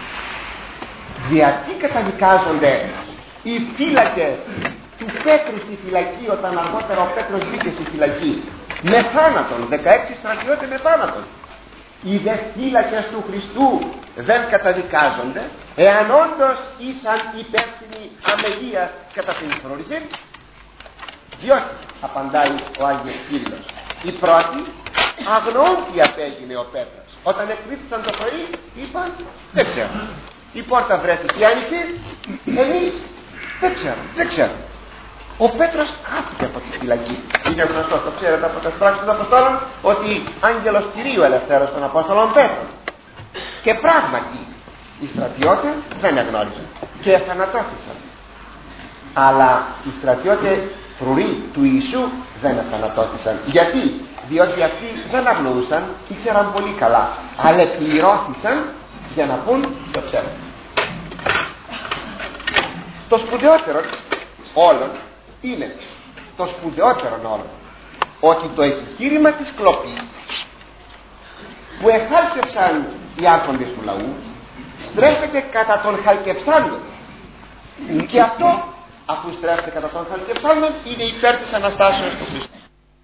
Speaker 1: γιατί καταδικάζονται οι φύλακες του Πέτρου στη φυλακή, όταν αργότερα ο Πέτρος μπήκε στη φυλακή, με θάνατον? 16 στρατιώτες με θάνατον. Οι δε φύλακες του Χριστού δεν καταδικάζονται, εάν όντως ήσαν υπεύθυνοι αμελίας κατά την φρουρήση? Διότι, απαντάει ο Άγιος Κύριλλος, η πρώτη αγνοούν τι απέγινε ο Πέτρος. Όταν εκπλήθησαν το πρωί, είπαν δεν ξέρω. Η πόρτα βρέθηκε άνοιχτη, εμείς δεν ξέρω. Ο Πέτρος χάθηκε από τη φυλακή. Είναι γνωστό, το ξέρετε από τις πράξεις των Αποστόλων, ότι άγγελος Κυρίου ελευθέρωσε τον Απόστολον Πέτρο. Και πράγματι Οι στρατιώτες δεν εγνώριζαν και θανατώθησαν. Αλλά οι στρατιώτες φρουροί του Ιησού δεν θανατώθησαν. Γιατί? Διότι αυτοί δεν αγνοούσαν, ήξεραν πολύ καλά, αλλά πληρώθησαν για να πούν το ψέμα. Το σπουδαιότερο όλων είναι, το σπουδαιότερο όλων, ότι το επιχείρημα της κλοπής που εχάλκευσαν οι άρχοντες του λαού στρέφεται κατά των χαλκευσάντων, και αυτό, αφού στρέφεται κατά των χαλκευσάντων, είναι υπέρ της Αναστάσεως του Χριστού.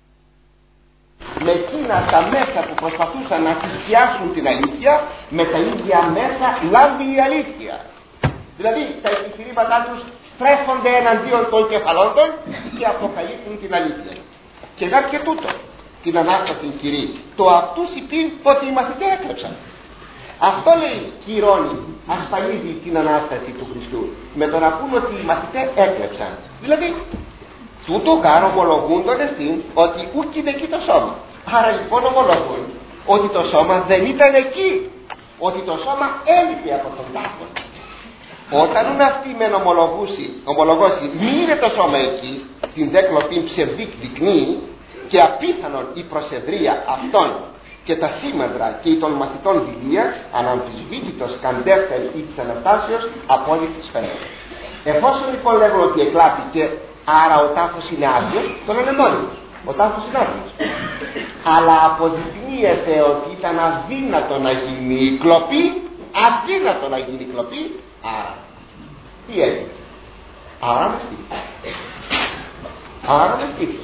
Speaker 1: Με εκείνα τα μέσα που προσπαθούσαν να θυσιάσουν την αλήθεια, με τα ίδια μέσα λάμπει η αλήθεια. Δηλαδή τα επιχειρήματά τους στρέφονται εναντίον των κεφαλόντων και αποκαλύπτουν την αλήθεια. Και γάρ και τούτο την Ανάσταση Κυρί, το αυτούς υπήν ότι οι μαθητές έκλεψαν. Αυτό λέει κυρώνει, ασφαλίζει την Ανάσταση του Χριστού, με το να πούμε ότι οι μαθητές έκλεψαν. Δηλαδή τούτο γάρ ομολογούντον εστίν ότι ούκ είναι εκεί το σώμα. Άρα λοιπόν ομολογούν ότι το σώμα δεν ήταν εκεί, ότι το σώμα έλειπε από τον τάφο. Όταν αυτοί μεν ομολογώσει μη είναι το σώμα εκεί, την δε κλοπή ψευδίκ δεικνύει, και απίθανον η προσεδρία αυτών και τα σήμαντρα και των μαθητών δηλία αναμφισβήτητος καντέφερ ή της Αναστάσεως απόδειξης φαίνεται. Εφόσον λοιπόν λέγουν ότι εκλάπηκε, άρα ο τάφος είναι άδειος, τον λένε μόνιμος. Ο τάφος είναι άδειος. Αλλά αποδεικνύεται ότι ήταν αδύνατο να γίνει η κλοπή, αδύνατο να γίνει η κλοπή, άρα τι έγινε? Άρα με στήχη. Άρα με στήχη.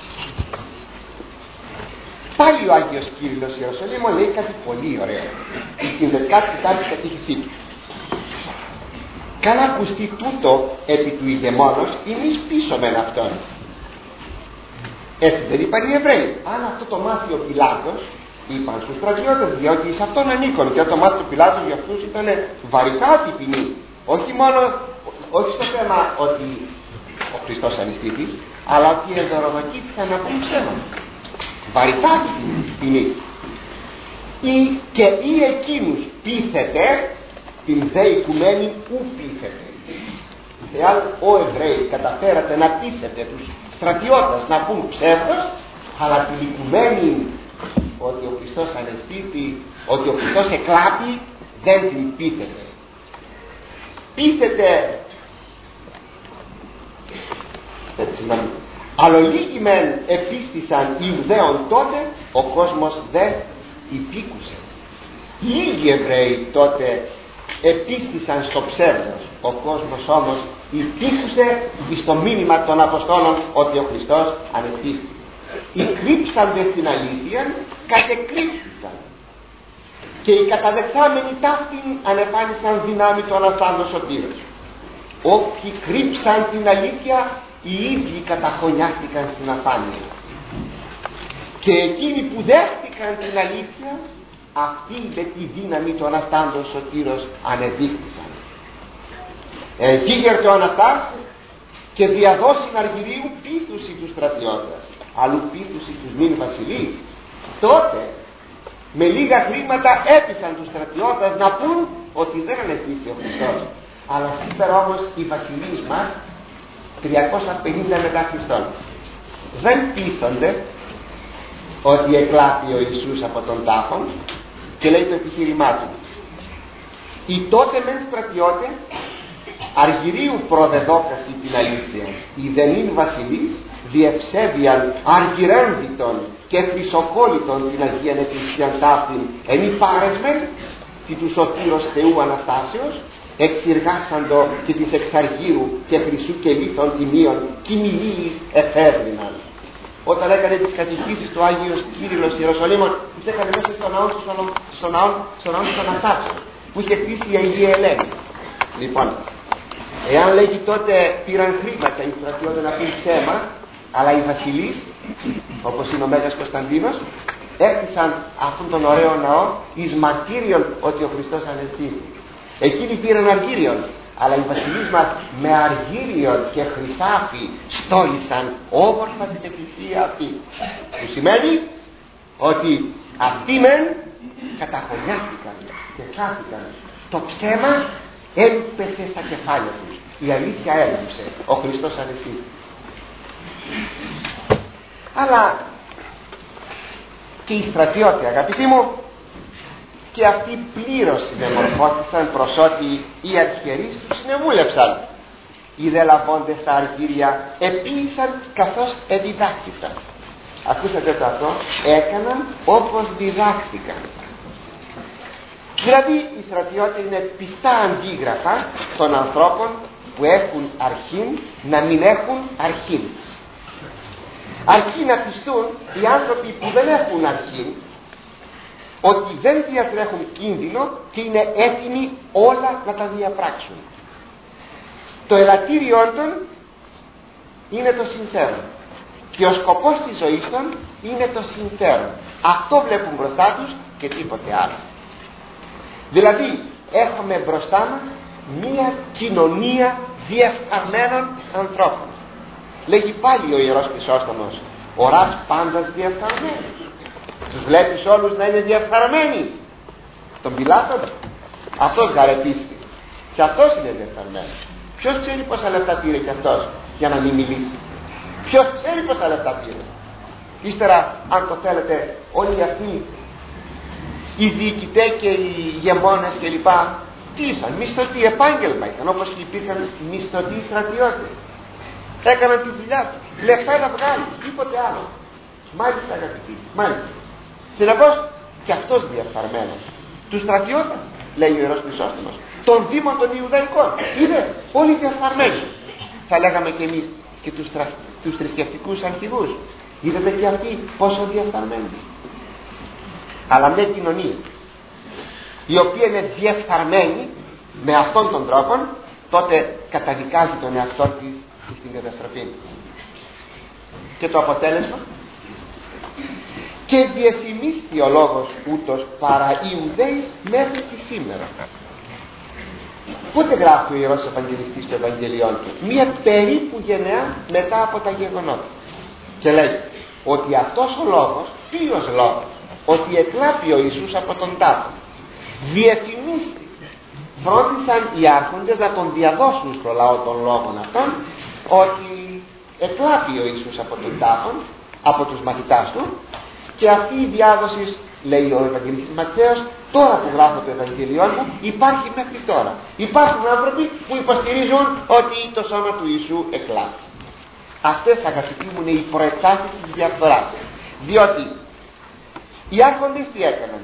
Speaker 1: Πάλι ο Άγιος Κύριλλος Ιεροσολύμο λέει κάτι πολύ ωραίο στην 14η κατήχησή του. Καλά ακουστεί τούτο επί του ηγεμόνος, εμείς πίσω μεν αυτόν. Έτσι δεν είπαν οι Εβραίοι? Αν αυτό το μάθει ο Πιλάτος, είπαν στους στρατιώτες, διότι σε αυτόν ανήκον, και το μάθει ο Πιλάτος για αυτούς ήταν βαρικά την ποινή. Όχι στο θέμα ότι ο Χριστός ανιστήθη, αλλά ότι ενδοροδοκήθηκαν να πούν ψέματα. Βαρικά την ποινή. Ή εκείνους πείθεται, την δε οικουμένη ου πείθεται. Εάν ο Εβραίοι καταφέρατε να πείσετε τους στρατιώτες να πούν ψεύδος, αλλά την οικουμένη ότι ο Χριστός ανεστήθη, ότι ο Χριστός εκλάπει, δεν την πείθεται. Πείθεται, έτσι να μην. Αλλολίγοι μεν επίστησαν Ιουδαίων τότε, ο κόσμος δε υπήκουσε. Λίγοι Εβραίοι τότε επίστησαν στο ψεύδος, ο κόσμος όμως υπήκουσε στο μήνυμα των Αποστόλων ότι ο Χριστός ανεστήθη. Οι κρύψαντες στην αλήθεια κατεκρύψαν, και οι καταδεχθάμενοι ταύτην ανεφάνισαν δυνάμει του αναστάντος σωτήρος. Όποιοι κρύψαν την αλήθεια, οι ίδιοι καταχωνιάστηκαν στην αφάνεια, και εκείνοι που δέχτηκαν την αλήθεια, αυτοί με τη δύναμη του αναστάντος σωτήρος ανεδείχθησαν. Γίγερτε ο Αναστάς και διαδώσει αργυρίου πείθουση τους στρατιώτες, αλλού πείθουση τους μην βασιλείς. Τότε με λίγα χρήματα έπεισαν τους στρατιώτες να πούν ότι δεν ανεστήθη ο Χριστός. Αλλά σήμερα όμως οι βασιλείς μας 350 μετά Χριστόν δεν πείθονται ότι εκλάπει ο Ιησούς από τον τάφον, και λέει το επιχείρημά του. Οι τότε μεν στρατιώτε αργυρίου προδεδόκαση την αλήθεια, οι δενήν βασιλείς διευσέβιαν αργυρένδυτον και χρυσοκόλλητον την Αγίαν Εκκλησίαν ταύτην, εν υπάρεσμεν τη του σωτήρος Θεού Αναστάσεως, εξηργάσαντο και της εξαργύρου και χρυσού και λίθων τιμίων κοιμηλίης εφεύρυναν. Όταν έκανε τις κατηχήσεις του Άγιος Κύριλλος Ιεροσολύμων, τις έκανε μέσα στον ναό της Αναστάσεως, που είχε χτίσει η Αγία Ελένη. Λοιπόν, εάν λέγει τότε πήραν χρήματα οι στρατιώτες να πούν ψέμα, αλλά οι βασιλείς, όπως είναι ο Μέγας Κωνσταντίνος, έκτισαν αυτόν τον ωραίο ναό εις μαρτύριον ότι ο Χριστός ανεστήθη. Εκείνοι πήραν αργύριον, αλλά οι βασιλείς μας με αργύριον και χρυσάφι στόλισαν όμορφα την εκκλησία αυτή. Που σημαίνει ότι αυτοί μεν καταχωνιάστηκαν και χάθηκαν, Το ψέμα έμπεσε στα κεφάλια τους, η αλήθεια έλειψε, ο Χριστός ανεσύθη. Αλλά και οι στρατιώτες, αγαπητοί μου, και αυτοί πλήρως συνεμορφώθησαν προς ό,τι οι αρχιερείς τους συνεμούλευσαν. Οι δε λαβώντες τα αργύρια επίησαν καθώς εδιδάχθησαν. Ακούσατε το αυτό, έκαναν όπως διδάχθηκαν. Δηλαδή οι στρατιώτες είναι πιστά αντίγραφα των ανθρώπων που έχουν αρχήν να μην έχουν αρχήν. Αρκεί να πιστούν οι άνθρωποι που δεν έχουν αρχήν ότι δεν διατρέχουν κίνδυνο και είναι έτοιμοι όλα να τα διαπράξουν. Το ελαττήριόν των είναι το συμφέρον και ο σκοπός της ζωής των είναι το συμφέρον. Αυτό βλέπουν μπροστά τους και τίποτε άλλο. Δηλαδή έχουμε μπροστά μας μία κοινωνία διεφθαρμένων ανθρώπων. Λέγει πάλι ο Ιερός Χρυσόστομος, οράς πάντας διεφθαρμένος. Τους βλέπεις όλους να είναι διεφθαρμένοι. Τον Πιλάτο, αυτός γαρετήσει και αυτός είναι διεφθαρμένος. Ποιος ξέρει πόσα λεπτά πήρε και αυτός για να μην μιλήσει? Ποιος ξέρει πόσα λεπτά πήρε? Ύστερα, αν το θέλετε, όλοι αυτοί οι διοικητές και οι γεμόνες κλπ. Τι ήσαν? Μισθωτοί, επάγγελμα ήταν, όπως και υπήρχαν μισθωτοί στρατιώτες. Έκαναν τη δουλειά τους, λεφτά να βγάλουν, τίποτε άλλο. Μάλιστα, αγαπητοί, μάλιστα. Συνεπώς και αυτός διεφθαρμένος. Τους στρατιώτες, λέει ο Ιερός Χρυσόστομος, των δήμων των Ιουδαϊκών, είναι όλοι διεφθαρμένοι. Θα λέγαμε και εμείς και τους θρησκευτικούς αρχηγούς, είδατε και αυτοί πόσο διεφθαρμένοι. Αλλά μια κοινωνία η οποία είναι διεφθαρμένη με αυτόν τον τρόπο, τότε καταδικάζει τον εαυτό της στην καταστροφή. Και το αποτέλεσμα, και διεφημίστη ο λόγος ούτως παρά Ιουδαίης μέχρι τη σήμερα. Πότε γράφει ο Ιερός Ευαγγελιστής στο Ευαγγελιόν του? Μία περίπου γενεά μετά από τα γεγονότα. Και λέει ότι αυτός ο λόγος, ποιος λόγος? Ότι εκλάπει ο Ιησούς από τον τάφο. Διεφημίστη. Φρόντισαν οι άρχοντες να τον διαδώσουν στο λαό των λόγων αυτών, ότι εκλάπει ο Ιησούς από τον τάφο, από τους μαθητάς του, και αυτή η διάδοση, λέει ο Ευαγγελιστής Ματθαίος, τώρα που γράφω το Ευαγγελιό μου, υπάρχει μέχρι τώρα. Υπάρχουν άνθρωποι που υποστηρίζουν ότι το σώμα του Ιησού εκλάπει. Αυτές, αγαπητοί μου, είναι οι προεκτάσεις της διαφθοράς. Διότι οι άρχοντες τι έκαναν?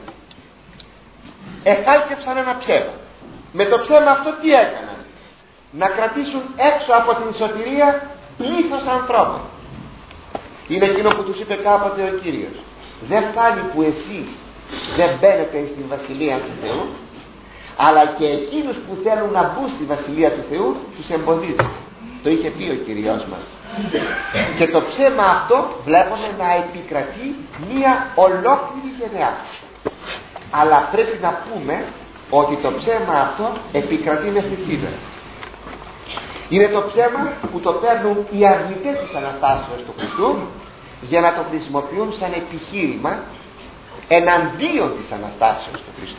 Speaker 1: Εκάλκευσαν ένα ψέμα. Με το ψέμα αυτό τι έκαναν? Να κρατήσουν έξω από την σωτηρία πλήθος ανθρώπων. Είναι εκείνο που τους είπε κάποτε ο Κύριος: δεν φτάνει που εσείς δεν μπαίνετε στην Βασιλεία του Θεού, αλλά και εκείνους που θέλουν να μπουν στη Βασιλεία του Θεού τους εμποδίζετε. Το είχε πει ο Κυριός μας. Και το ψέμα αυτό βλέπουμε να επικρατεί μία ολόκληρη γενεά. Αλλά πρέπει να πούμε ότι το ψέμα αυτό επικρατεί μέχρι σήμερα. Είναι το ψέμα που το παίρνουν οι αρνητές της Αναστάσεως του Χριστού για να το χρησιμοποιούν σαν επιχείρημα εναντίον της Αναστάσεως του Χριστού.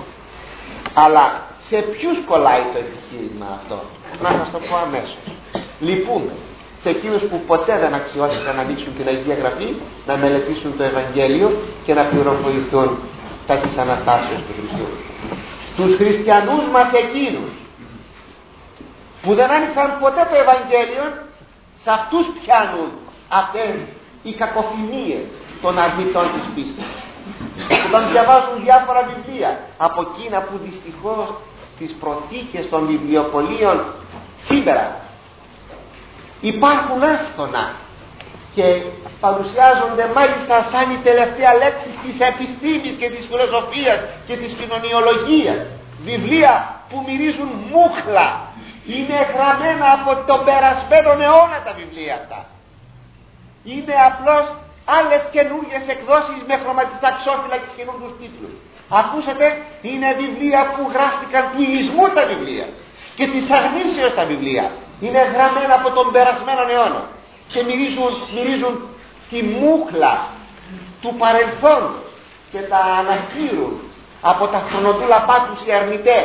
Speaker 1: Αλλά σε ποιους κολλάει το επιχείρημα αυτό? Να σας το πω αμέσως. Λυπούμε σε εκείνους που ποτέ δεν αξιώθηκαν να ανοίξουν την Αγία Γραφή, να μελετήσουν το Ευαγγέλιο και να πληροφορηθούν τα της Αναστάσεως του Χριστού. Στους χριστιανούς μας εκείνους που δεν άνοιξαν ποτέ το Ευαγγέλιο, σε αυτούς πιάνουν αυτές οι κακοφημίες των αρνητών της πίστης. Όταν διαβάζουν διάφορα βιβλία από εκείνα που δυστυχώς στις προθήκες των βιβλιοπωλείων σήμερα υπάρχουν άφθονα και παρουσιάζονται μάλιστα σαν η τελευταία λέξη της επιστήμης και της φιλοσοφίας και της κοινωνιολογίας, βιβλία που μυρίζουν μούχλα, είναι γραμμένα από τον περασμένο αιώνα τα βιβλία αυτά, είναι απλώς άλλες καινούργιες εκδόσεις με χρωματιστά ξόφυλλα και καινούργιους τίτλους. Ακούσατε, είναι βιβλία που γράφτηκαν του ηλισμού τα βιβλία και της αγνήσεως τα βιβλία, είναι γραμμένα από τον περασμένο αιώνα και μυρίζουν τη μούχλα του παρελθόντος και τα ανασύρουν από τα χρονοτούλαπά τους οι αρνητές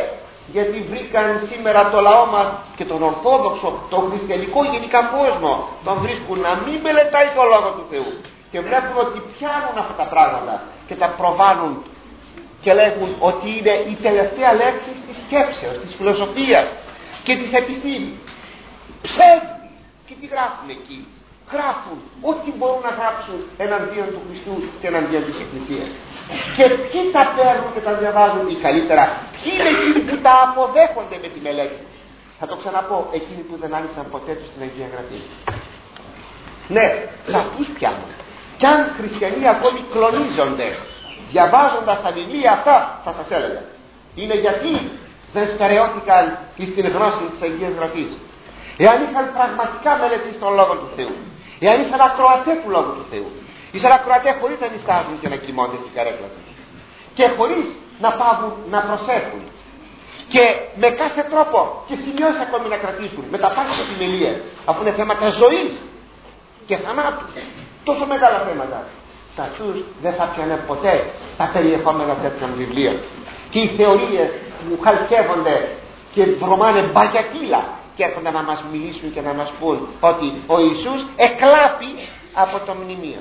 Speaker 1: γιατί βρήκαν σήμερα το λαό μας και τον Ορθόδοξο, τον χριστιανικό γενικά κόσμο, τον βρίσκουν να μην μελετάει το Λόγο του Θεού και βλέπουν ότι πιάνουν αυτά τα πράγματα και τα προβάλλουν και λέγουν ότι είναι η τελευταία λέξη της σκέψεως, της φιλοσοφίας και της επιστήμης. Ψεύδι! Και τι γράφουν εκεί? Γράφουν ό,τι μπορούν να γράψουν εναντίον του Χριστού και εναντίον της Εκκλησίας. Και ποιοι τα παίρνουν και τα διαβάζουν, ή καλύτερα ποιοι είναι εκείνοι που τα αποδέχονται με τη μελέτη? Θα το ξαναπώ, εκείνοι που δεν άνοιξαν ποτέ τους την Αγία Γραφή. Ναι, σε αυτούς πιάνουν. Κι αν χριστιανοί ακόμη κλονίζονται διαβάζοντας τα βιβλία αυτά, θα σας έλεγα, είναι γιατί δεν στερεώθηκαν στην γνώση της Αγίας Γραφής. Εάν είχαν πραγματικά μελετήσει τον Λόγο του Θεού, εάν είχαν ακροατέ του Λόγου του Θεού, ήσαν ακροατέ χωρίς να νηστάζουν και να κοιμώνται στην καρέκλα τους και χωρίς να πάβουν να προσέχουν και με κάθε τρόπο και σημειώσεις ακόμη να κρατήσουν με τα πάσης επιμελίες, αφού είναι θέματα ζωής και θανάτου, τόσο μεγάλα θέματα, σε αυτούς δεν θα πιάνε ποτέ τα περιεχόμενα τέτοιων βιβλίων. Και οι θεωρίες που χαλκεύονται και βρωμάνε μπαγιατήλα και έρχονται να μας μιλήσουν και να μας πούν ότι ο Ιησούς εκλάπει από το μνημείο.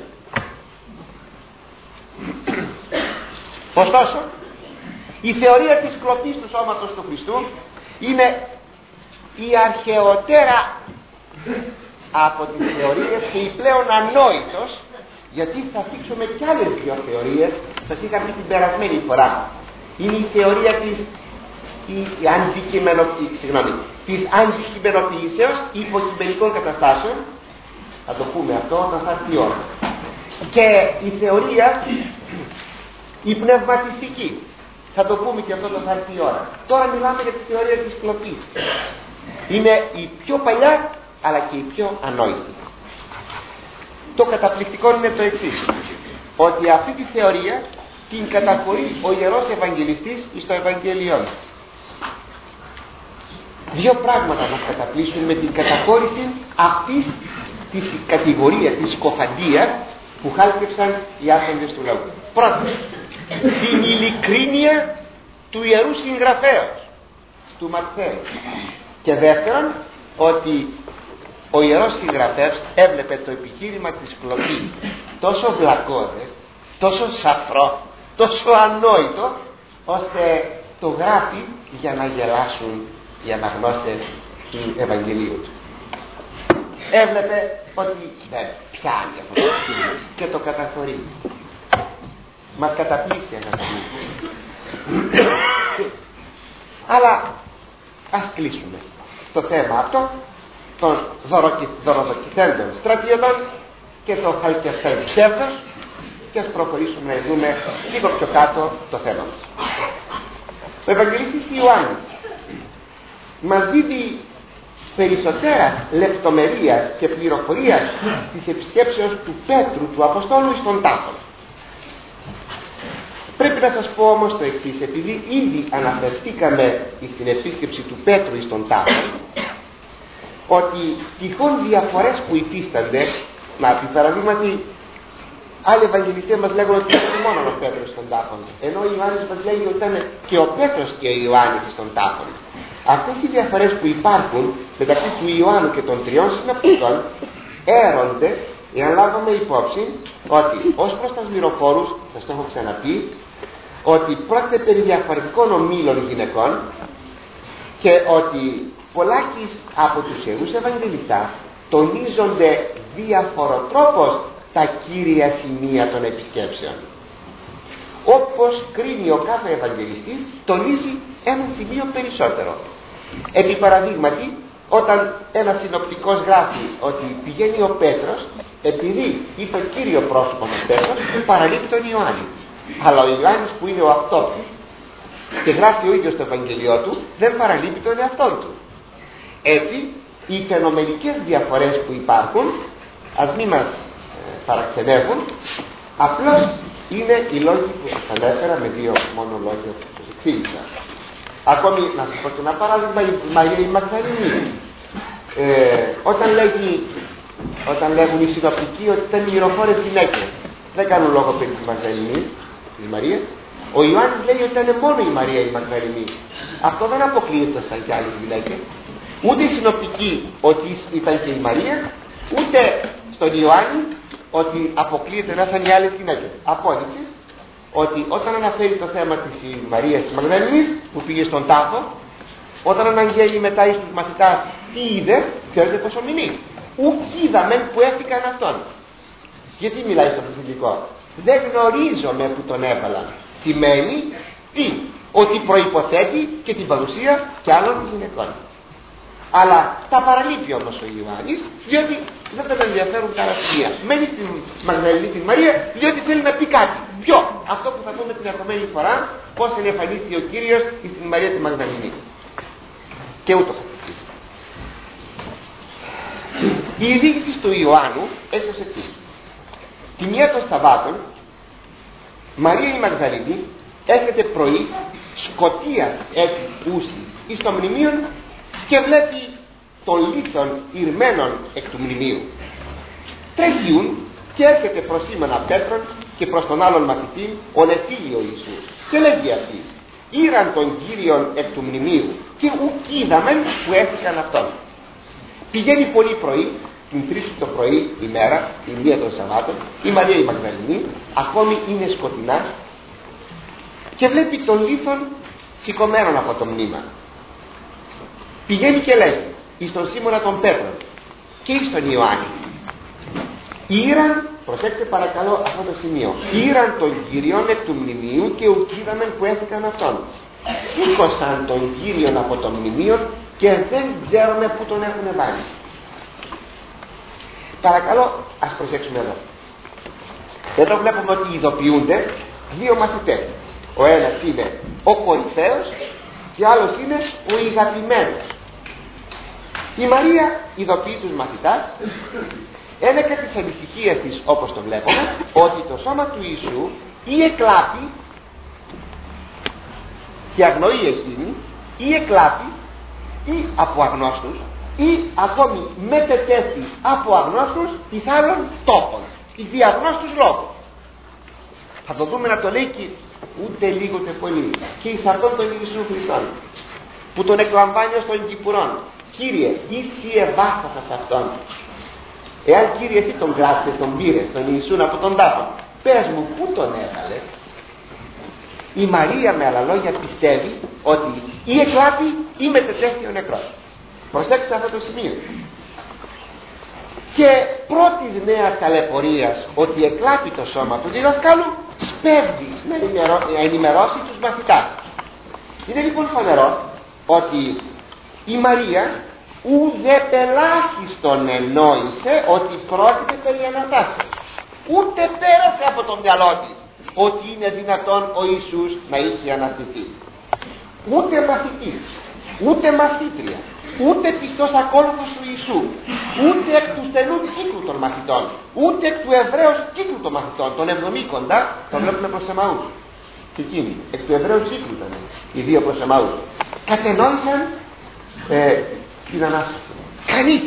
Speaker 1: Ωστόσο, η θεωρία της κλοπής του σώματος του Χριστού είναι η αρχαιότερα από τις θεωρίες και η πλέον ανόητος, γιατί θα θίξουμε κι άλλες δύο θεωρίες, σας είχα πει την περασμένη φορά. Είναι η θεωρία της αντικειμενοποιήσεως υποκειμενικών καταστάσεων, θα το πούμε αυτό όταν θα έρθει η ώρα, και η θεωρία η πνευματιστική, θα το πούμε και αυτό όταν θα έρθει η ώρα. Τώρα μιλάμε για τη θεωρία της κλοπής. Είναι η πιο παλιά αλλά και η πιο ανόητη. Το καταπληκτικό είναι το εξής, ότι αυτή τη θεωρία την καταχωρεί ο Ιερός Ευαγγελιστής στο Ευαγγέλιό. Δύο πράγματα μας καταπλήσουν με την καταχώρηση αυτής της κατηγορίας, της σκοφαντίας που χάλκευσαν οι άρχοντες του λαού. Πρώτον, την ειλικρίνεια του Ιερού Συγγραφέως, του Ματθαίου. Και δεύτερον, ότι ο Ιερός Συγγραφέας έβλεπε το επιχείρημα της κλοπής τόσο βλακώδες, τόσο σαφρό, τόσο ανόητο, ώστε το γράφει για να γελάσουν οι αναγνώστες του Ευαγγελίου του. Έβλεπε ότι δεν πιάνει αυτό το επιχείρημα και το καταχωρεί. Μας καταπλήσει αυτό. Αλλά ας κλείσουμε το θέμα αυτό των δωροδοκηθέντων στρατιωτών και των χαλκευτών ψεύδος και ας προχωρήσουμε να δούμε λίγο πιο κάτω το θέμα μας. Ο Ευαγγελιστής Ιωάννης μας δίδει περισσότερα λεπτομερίας και πληροφορίας της επισκέψεως του Πέτρου, του Αποστόλου εις τον τάφο. Πρέπει να σας πω όμως το εξής, επειδή ήδη αναφερθήκαμε στην επίσκεψη του Πέτρου εις τον τάφο, ότι τυχόν διαφορές που υφίστανται, επί παραδείγματι, άλλοι Ευαγγελιστές μας λέγουν ότι ήταν μόνο ο Πέτρος στον τάφο, ενώ ο Ιωάννης μας λέγει ότι ήταν και ο Πέτρος και ο Ιωάννης στον τάφο. Αυτές οι διαφορές που υπάρχουν μεταξύ του Ιωάννου και των τριών συνοπτικών έρονται, εάν λάβουμε υπόψη ότι ως προς τα μυροφόρους, σας το έχω ξαναπεί, ότι πρόκειται περί διαφορετικών ομίλων γυναικών και ότι πολλάκις από τους Ιερούς Ευαγγελιστάς τονίζονται διαφοροτρόπως τα κύρια σημεία των επισκέψεων. Όπως κρίνει ο κάθε Ευαγγελιστής, τονίζει ένα σημείο περισσότερο. Επί παραδείγματι, όταν ένας συνοπτικός γράφει ότι πηγαίνει ο Πέτρος, επειδή είπε κύριο πρόσωπο ο Πέτρος, παραλείπει τον Ιωάννη. Αλλά ο Ιωάννης που είναι ο αυτόπτης και γράφει ο ίδιος το Ευαγγελιό του, δεν παραλείπει τον εαυτό του. Έτσι, οι φαινομενικές διαφορές που υπάρχουν, ας μην μας παραξενεύουν, απλώς είναι οι λόγοι που σας ανέφερα με δύο μόνο λόγια που σας εξήγησα. Ακόμη να σας πω και ένα παράδειγμα, η Μαρία η Μαγδαληνή, όταν λέγουν οι συνοπτικοί ότι ήταν μυροφόρες γυναίκες, δεν κάνουν λόγο περί της Μαγδαληνής, της Μαρίας, Ο Ιωάννης λέει ότι ήταν μόνο η Μαρία η Μαγδαληνή. Αυτό δεν αποκλείεται σαν κι άλλες γυναίκες. Ούτε οι συνοπτικοί ότι ήταν και η Μαρία, ούτε στον Ιωάννη ότι αποκλείεται να ήταν οι άλλες γυναίκες. Απόδειξη ότι όταν αναφέρει το θέμα της Μαρίας της Μαγδαληνής που πήγε στον τάφο, όταν αναγγέλει μετά εις τους μαθητάς τι είδε, ξέρετε πως ομιλεί. Ουκ είδαμεν που έφυγαν αυτόν. Γιατί μιλάει στο πληθυντικό? Δεν γνωρίζομαι που τον έβαλαν. Σημαίνει τι? Ότι προϋποθέτει και την παρουσία και άλλων γυναικών. Αλλά τα παραλείπει όμως ο Ιωάννης, διότι δεν τον ενδιαφέρουν τα σημεία. Μένει στην Μαγδαληνή την Μαρία, διότι θέλει να πει κάτι. Ποιο? Αυτό που θα πούμε την ερχομένη φορά, πώς εμφανίστηκε ο Κύριος στην Μαρία τη Μαγδαληνή. Και ούτω καθεξής. Η ειδίκηση του Ιωάννου έχει ως εξής. Τη μία των Σαββάτων, Μαρία η Μαγδαληνή έρχεται πρωί σκοτίας επί ούσης εις το μνημείο και βλέπει των λίθων ηρμένων εκ του μνημείου. Τρέχιουν και έρχεται προς Σίμωνα Πέτρον και προς τον άλλον μαθητή, ο Νεφίλιο Ιησού, και λέγει αυτής: ήραν τον Κύριον εκ του μνημείου και ουκ είδαμεν που έφυγαν αυτόν. Πηγαίνει πολύ πρωί, την Τρίτη το πρωί ημέρα, η μία των Σαββάτων, η Μαρία η Μαγδαληνή, ακόμη είναι σκοτεινά, και βλέπει τον λίθον σηκωμένον από το μνήμα. Πηγαίνει και λέει εις τον Σίμωνα τον Πέτρο και εις τον Ιωάννη: ήραν, προσέξτε παρακαλώ αυτό το σημείο, ήραν τον Κύριον εκ του μνημείου και ουκίδαμεν που έφυγαν αυτόν. Σήκωσαν τον Κύριον από το μνημείο και δεν ξέρουμε πού τον έχουν βάλει. Παρακαλώ, ας προσέξουμε εδώ. Εδώ βλέπουμε ότι ειδοποιούνται δύο μαθητές. Ο ένας είναι ο κορυφαίος και άλλος είναι ο ηγαπημένος. Η Μαρία ειδοποιεί τους μαθητάς ένεκα της ανησυχίας της, όπως το βλέπουμε, ότι το σώμα του Ιησού ή εκλάπει και αγνοεί εκείνη, ή εκλάπει ή από αγνώστους, ή ακόμη μετετέθη από αγνώστους εις άλλων τόπων, εις διαγνώστους λόγους. Θα το δούμε να το λέει και ούτε λίγο ούτε πολύ και εις αυτόν τον Ιησού Χριστόν που τον εκλαμβάνει ως των Κυπουρών: Κύριε, εσύ εβάθασα σε αυτόν. Εάν Κύριε εσύ τον κράτησες, τον πήρες, τον Ιησούν από τον τάφο, πες μου πού τον έβαλες. Η Μαρία με άλλα λόγια πιστεύει ότι ή εκλάπει ή μετετέστη ο νεκρός. Προσέξτε αυτό το σημείο. Και πρώτης νέας ταλαιπωρίας ότι εκλάπει το σώμα του διδασκάλου, σπέβδει να ενημερώσει τους μαθητάς. Είναι λοιπόν φανερό ότι η Μαρία ουδεπελάχιστον εννόησε ότι πρόκειται περί Αναστάσεως. Ούτε πέρασε από το μυαλό της ότι είναι δυνατόν ο Ιησούς να είχε αναστηθεί. Ούτε μαθητής, ούτε μαθήτρια, ούτε πιστός ακόλουθος του Ιησού, ούτε εκ του στενού κύκλου των μαθητών, ούτε εκ του Εβραίους κύκλου των μαθητών, των 70, το βλέπουμε προς Εμαούς. Και εκείνοι, εκ του Εβραίου κύκλου ήταν οι δύο προς Εμαούς. Κατενόησαν την Ανάσταση. Κανείς,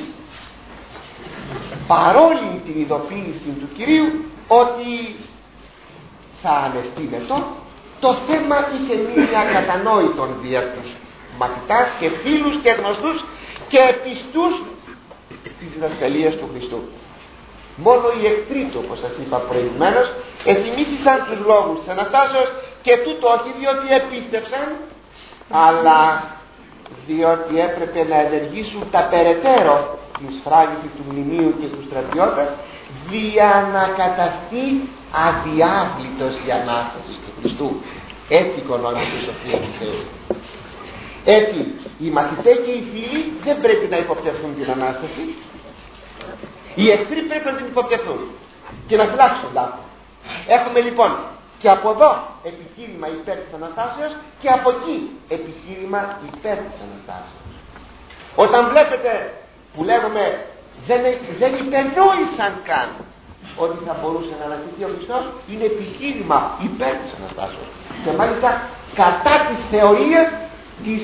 Speaker 1: παρόλη την ειδοποίηση του Κυρίου ότι θα ανεστήνετο, το θέμα είχε μείνει ακατανόητον δια τους μαθητάς και φίλους και γνωστούς και πιστούς της διδασκαλίας του Χριστού. Μόνο οι εχθροί του, όπως σας είπα προηγουμένως, εθυμήθησαν τους λόγους της Αναστάσεως και τούτο όχι διότι επίστευσαν, αλλά διότι έπρεπε να ενεργήσουν τα περαιτέρω της φράγησης του μνημείου και του στρατιώτας, δια να καταστεί αδιάβλητος η Ανάσταση του Χριστού. Έτσι οικονόμησε η σοφία του Θεού. Έτσι οι μαθητές και οι φίλοι δεν πρέπει να υποπτευθούν την Ανάσταση. Οι εχθροί πρέπει να την υποπτευθούν και να φυλάξουν τα. Έχουμε λοιπόν και από εδώ επιχείρημα υπέρ της Αναστάσεως και από εκεί επιχείρημα υπέρ της Αναστάσεως. Όταν βλέπετε που λέγουμε δεν υπενόησαν καν ότι θα μπορούσε να αναστηθεί ο Χριστός, είναι επιχείρημα υπέρ της Αναστάσεως και μάλιστα κατά της θεωρίας της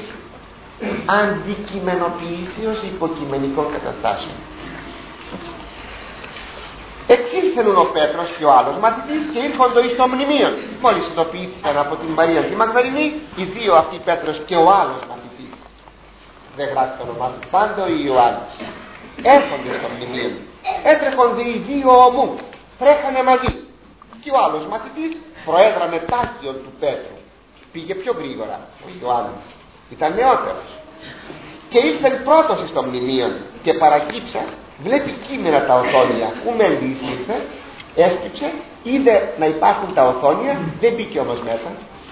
Speaker 1: αντικειμενοποιήσεως υποκειμενικών καταστάσεων. Εξήλθεν ο Πέτρος και ο άλλος μαθητής και ήρχοντο εις το μνημείο. Μόλις ειδοποιήθησαν από την Μαρία τη Μαγδαληνή, οι δύο αυτοί, Πέτρος και ο άλλος μαθητής, δεν γράφει το όνομά του, πάντα ο Ιωάννης, έρχονται στο μνημείο. Έτρεχον οι δύο ομού, τρέχανε μαζί. Και ο άλλος μαθητής προέδρανε τάχιον του Πέτρου. Πήγε πιο γρήγορα ο Ιωάννης, ήταν νεότερος. Και ήρθε πρώτος στο μνημείο και παρακύψα, βλέπει κείμενα τα οθόνια. Ου μέντης ήρθε, έσκυψε, είδε να υπάρχουν τα οθόνια, δεν μπήκε όμως μέσα.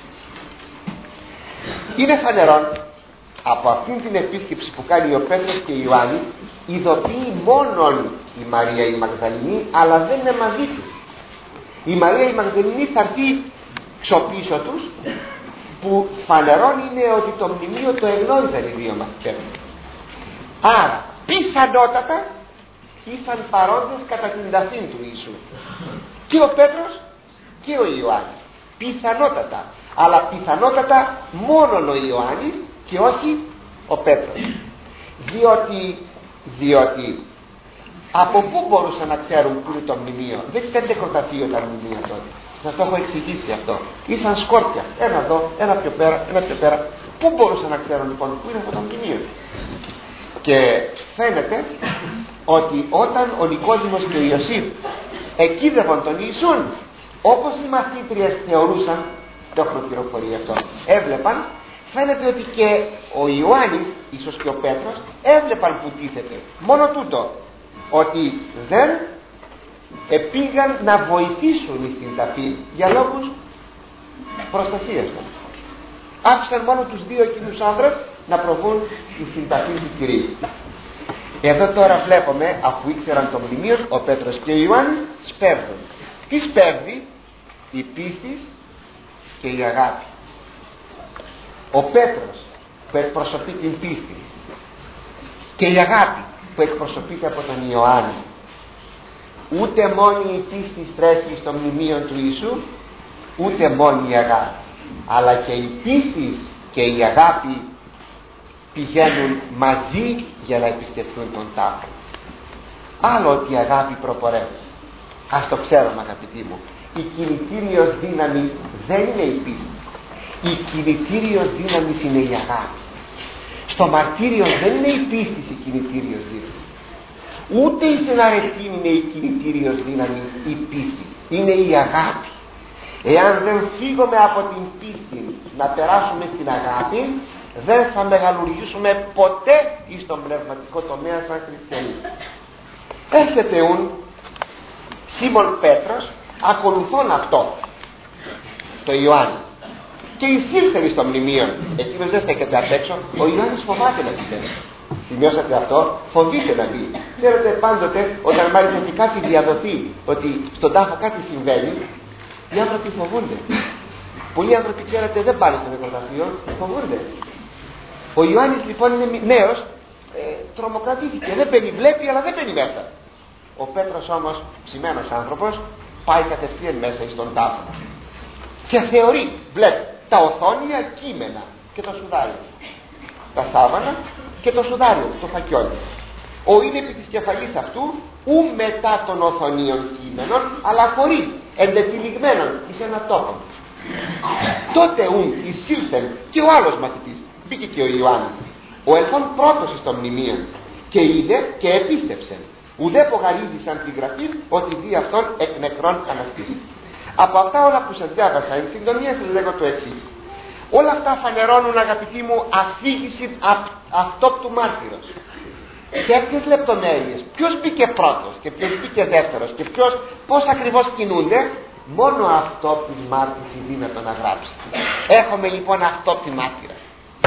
Speaker 1: Είναι φανερόν από αυτήν την επίσκεψη που κάνει ο Πέτρος και η Ιωάννη, ειδοποιεί μόνον η Μαρία η Μαγδαληνή, αλλά δεν είναι μαζί τους. Η Μαρία η Μαγδαληνή θα έρθει ξοπίσω τους, που φανερόν είναι ότι το μνημείο το εγνώριζαν οι δύο μαθητές. Άρα πιθανότατα ήσαν παρόντες κατά την ταφή του Ιησού και ο Πέτρος και ο Ιωάννης, πιθανότατα, αλλά πιθανότατα μόνον ο Ιωάννης και όχι ο Πέτρος, διότι από πού μπορούσαν να ξέρουν που είναι το μνημείο? Δεν ήταν νεκροταφείο τα μνημεία τότε. Να το έχω εξηγήσει αυτό. Ήσαν σκόρπια. Ένα εδώ, ένα πιο πέρα, ένα πιο πέρα. Πού μπορούσαν να ξέρουν λοιπόν που είναι αυτό το μνημείο? Και φαίνεται ότι όταν ο Νικόδημος και ο Ιωσήφ εκείδευαν τον Ιησούν, όπως οι μαθήτριες θεωρούσαν, το έχουμε πληροφορία αυτό, έβλεπαν, φαίνεται ότι και ο Ιωάννης, ίσως και ο Πέτρος, έβλεπαν που τίθεται. Μόνο τούτο, ότι δεν επήγαν να βοηθήσουν στην ταφή για λόγους προστασίας τους. Άφησαν μόνο τους δύο εκείνους άνδρες να προβούν στην ταφή του Κυρίου. Εδώ τώρα βλέπουμε, αφού ήξεραν το μνημείο, ο Πέτρος και ο Ιωάννης σπέβδουν. Τι σπέβδει? Η πίστη και η αγάπη. Ο Πέτρος που εκπροσωπεί την πίστη και η αγάπη που εκπροσωπείται από τον Ιωάννη. Ούτε μόνη η πίστη τρέχει στο μνημείο του Ιησού, ούτε μόνη η αγάπη, αλλά και η πίστη και η αγάπη πηγαίνουν μαζί για να επισκεφθούν τον τάφο. Άλλο ότι η αγάπη προπορεύει. Ας το ξέρουμε αγαπητοί μου, η κινητήριος δύναμη δεν είναι η πίστη. Η κινητήριος δύναμη είναι η αγάπη. Στο μαρτύριο δεν είναι η πίστη η κινητήριος δύναμη. Ούτε η συναρετή είναι η κινητήριος δύναμη, η πίστη. Είναι η αγάπη. Εάν δεν φύγουμε από την πίστη να περάσουμε στην αγάπη, δεν θα μεγαλουργήσουμε ποτέ στον πνευματικό τομέα σαν χριστιανοί. Έρχεται ουν Σίμων Πέτρος, ακολουθών αυτό το Ιωάννη, και εισήλθε στο μνημείο. Εκείνος δεν στέκεται απ' έξω. Ο Ιωάννης φοβάται να μπει. Σημειώσατε αυτό? Φοβείται να μπει. Ξέρετε, πάντοτε όταν μάλιστα και κάτι διαδοθεί ότι στον τάφο κάτι συμβαίνει, οι άνθρωποι φοβούνται. Πολλοί άνθρωποι, ξέρετε, δεν πάνε στο νεκροταφείο, φοβούνται. Ο Ιωάννης λοιπόν είναι νέος, τρομοκρατήθηκε. Δεν μπαίνει, βλέπει, αλλά δεν μπαίνει μέσα. Ο Πέτρος όμως, ψημένος άνθρωπος, πάει κατευθείαν μέσα στον τάφο και θεωρεί, βλέπει τα οθόνια κείμενα και το σουδάριο, τα σάβανα και το σουδάριο, το φακιόλι. Ο είναι επί της κεφαλής αυτού, ου μετά των οθονίων κείμενων, αλλά χωρίς, εντετυλιγμένων εις ένα τόπο. Τότε ου εισήλθεν και ο άλλος μαθητής, μπήκε και ο Ιωάννης, ο ελθόν πρώτος στο μνημείο, και είδε και επίστεψε. Ουδέ πογαρίδησαν τη γραφή ότι δι' αυτόν εκ νεκρών αναστήλει. Από αυτά όλα που σας διάβασα, εν συντομία σας λέγω το εξής. Όλα αυτά φανερώνουν, αγαπητοί μου, αφήγηση αυτόπτου μάρτυρος. Τέτοιες λεπτομέρειες, ποιος μπήκε πρώτος και ποιος μπήκε δεύτερος και πώς ακριβώς κινούνται, μόνο αυτόπτης μάρτυρης είναι δυνατό να γράψει. Έχουμε λοιπόν αυτόπτη μάρτυρα.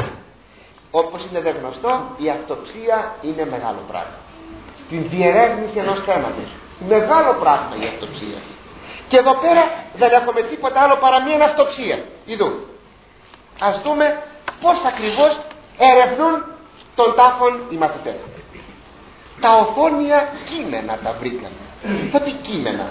Speaker 1: Όπως είναι δε γνωστό, η αυτοψία είναι μεγάλο πράγμα. Στην διερεύνηση ενός θέματος, μεγάλο πράγμα η αυτοψία. Και εδώ πέρα δεν έχουμε τίποτα άλλο παρά μία αυτοψία. Ιδού. Ας δούμε πώς ακριβώς ερευνούν τον τάφον οι μαθητές. Τα οθόνια κείμενα τα βρήκαμε. Θα πει κείμενα.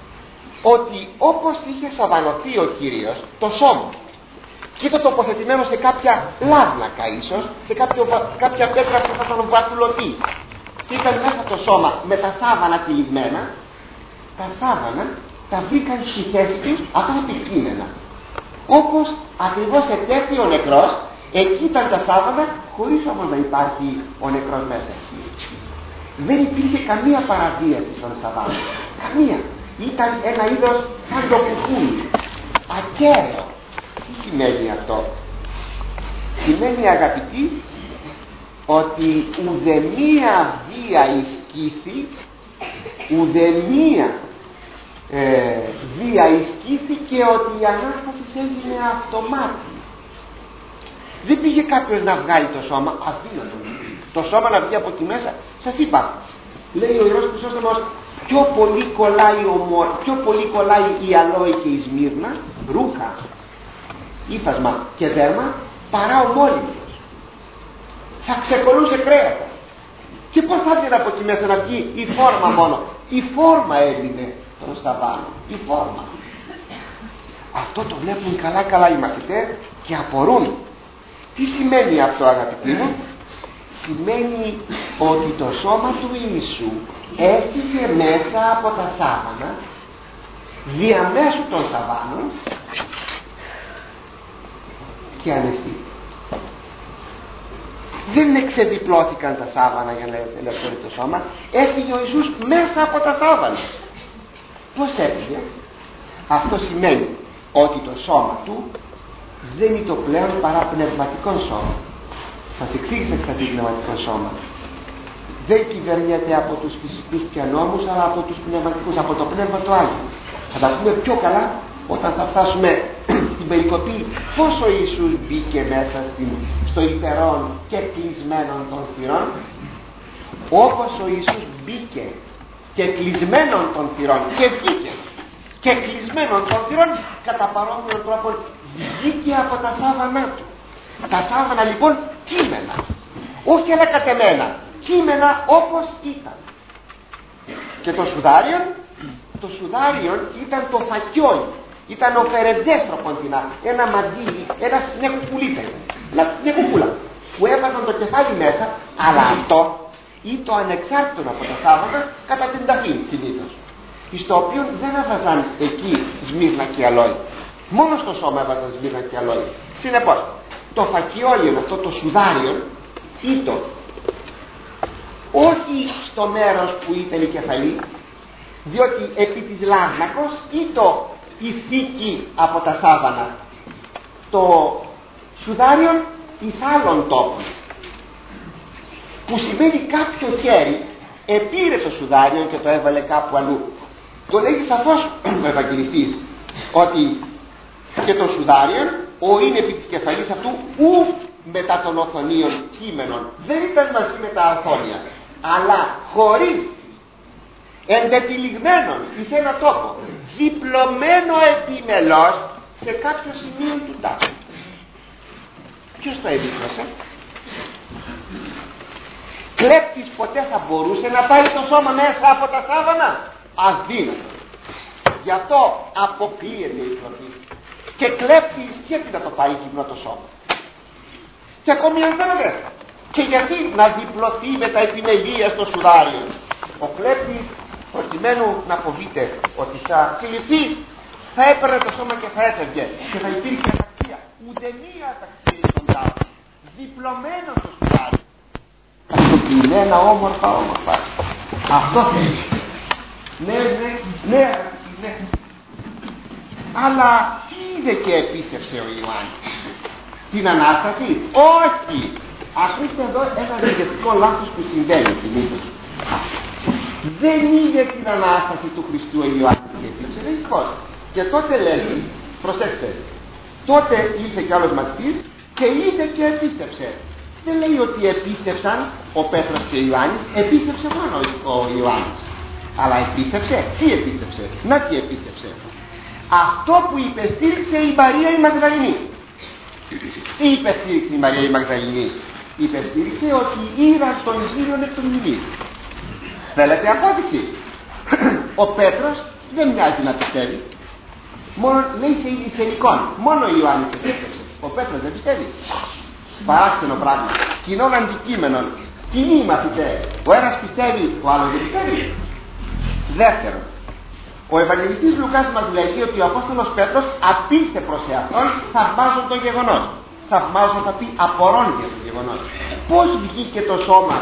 Speaker 1: Ότι όπως είχε σαβανωθεί ο Κύριος το σώμα, και ήταν τοποθετημένο σε κάποια λάβλακα ίσως, σε κάποια πέτρα που θα ήταν βαθουλωτή, και ήταν μέσα το σώμα με τα σάβανα τυλιγμένα, τα σάβανα τα βρήκαν στη θέση τους αυτά τα κείμενα. Όπως ακριβώς ετέθη ο νεκρός, εκεί ήταν τα σάβανα, χωρίς όμως να υπάρχει ο νεκρός μέσα. Δεν υπήρχε καμία παραβίαση στον σαββάνο. Καμία. Ήταν ένα είδος σαν το κουκούλι, ακέραιο. Τι σημαίνει αυτό? Σημαίνει, αγαπητοί, ότι ουδεμία βία ισκήθη, ουδεμία βία ισκήθη, και ότι η Ανάσταση έγινε αυτομάτι. Δεν πήγε κάποιος να βγάλει το σώμα, αδύνατο. Το σώμα να βγει από εκεί μέσα. Σας είπα, λέει ο Ιερός Χρυσόστομος, πιο πολύ κολλάει η αλόη και η σμύρνα, ρούχα, ύφασμα και δέρμα, παρά ο μόλυβδος. Θα ξεκολλούσε κρέατα. Και πώς θα έβγαινε από εκεί μέσα να βγει η φόρμα μόνο? Η φόρμα έμεινε τον σαββάνο, η φόρμα. Αυτό το βλέπουν καλά οι μαθητές και απορούν. Τι σημαίνει αυτό, αγαπητοί μου? Σημαίνει ότι το σώμα του Ιησού έφυγε μέσα από τα σάββανα, διαμέσου των σαββάνων, και ανεστεί. Δεν εξεδιπλώθηκαν τα σάββανα για να ελευθερώσει το σώμα. Έφυγε ο Ιησούς μέσα από τα σάββανα. Πώς έφυγε? Αυτό σημαίνει ότι το σώμα του δεν είναι το πλέον παρά πνευματικό σώμα. Σας εξήγησα κάτι πνευματικό σώμα. Δεν κυβερνιέται από τους φυσικούς πια νόμους, αλλά από τους πνευματικούς, από το πνεύμα του Άγιου. Θα τα πούμε πιο καλά όταν θα φτάσουμε στην περικοπή πώς ο Ιησούς μπήκε μέσα στο υπερόν και κλεισμένον των θυρών. Όπως ο Ιησούς μπήκε και κλεισμένον των θυρών και βγήκε και κλεισμένον των θυρών, κατά παρόμοιο τρόπο βγήκε από τα σάββανά του. Τα σάββανα λοιπόν κείμενα, όχι ανακατεμένα, κείμενα όπως ήταν. Και το σουδάριον ήταν το φακιόλι, ήταν ο φερεντέστρο κοντινά, ένα μαντίλι, μια κουκουλίτα, μια κουκούλα που έβαζαν το κεφάλι μέσα, αλλά αυτό ήταν ανεξάρτητο από τα σάββανα κατά την ταφή συνήθως, στο οποίο δεν έβαζαν εκεί σμύρνα και αλόη, μόνο στο σώμα έβαζαν σμύρνα και αλόη. Συνεπώς το φακιόλιον, αυτό το σουδάριον, ήταν όχι στο μέρος που ήταν η κεφαλή, διότι επί της Λάρνακος ήταν η θήκη από τα σάββανα, το σουδάριον εις άλλων τόπων, που σημαίνει κάποιο χέρι επήρε το σουδάριον και το έβαλε κάπου αλλού. Το λέγει σαφώς ο Ευαγγελιστής ότι και το σουδάριον ο είναι επί της κεφαλής αυτού ου μετά των οθονίων κείμενων, δεν ήταν μαζί με τα οθόνια, αλλά χωρίς, εντεπιλιγμένον εις ένα τόπο, διπλωμένο επιμελώς σε κάποιο σημείο του τάφου. Ποιος το έδειξε? Κλέπτης ποτέ θα μπορούσε να πάρει το σώμα μέσα από τα σάββανα? Αδύνατο. Γι' αυτό αποκλείεται η τροφή. Και κλέπτης γιατί να το πάρει γυμνό το σώμα? Και ακόμη αν δεν. Και γιατί να διπλωθεί με τα επιμελία στο σουδάριο? Ο κλέπτης, προκειμένου να φοβείται ότι θα συλληφθεί, θα έπαιρνε το σώμα και θα έφευγε και θα υπήρχε αταξία. Ούτε μία αταξία στον τάφο. Διπλωμένο στο σουδάριο. Καστοποιημένα όμορφα. Αυτό θέλει. Ναι. Αλλά τι είδε και επίστευσε ο Ιωάννης? Την Ανάσταση? Όχι. Ακούστε εδώ ένα διαιτητικό λάθος που συμβαίνει συνήθως. Δεν είδε την Ανάσταση του Χριστού ο Ιωάννης και επίστευσε. Δεν πώς. Και τότε λέει, προσέξτε, τότε ήρθε κι άλλος μαθητής και είδε και επίστευσε. Δεν λέει ότι επίστευσαν ο Πέτρος και ο Ιωάννης, επίστευσε μόνο ο Ιωάννης. Αλλά επίστευσε. Τι επίστευσε? Να τι επίστευσε? Αυτό που υπεστήριξε η Μαρία η Μαγδαληνή. Τι υπεστήριξε η Μαρία η Μαγδαληνή? Υπεστήριξε ότι είδα στον Κύριον εκ των μνημείων. Θέλετε απόδειξη? Ο Πέτρος δεν μοιάζει να πιστεύει. Μόνο λέει σε ειδησενικών. Μόνο ο Ιωάννης επίστευσε. Ο Πέτρος δεν πιστεύει. Παράξενο πράγμα. Κοινών αντικείμενων. Κοινοί μαθητές. Ο ένας πιστεύει, ο άλλος δεν πιστεύει. Δεύτερον, Ο Ευαγγελιστής Λουκάς μας λέγει ότι ο Απόστολος Πέτρος απήστε προς εαυτόν θαυμάζον το γεγονός. Θαυμάζον θα πει απορών για το γεγονός. Πώς βγήκε το σώμα?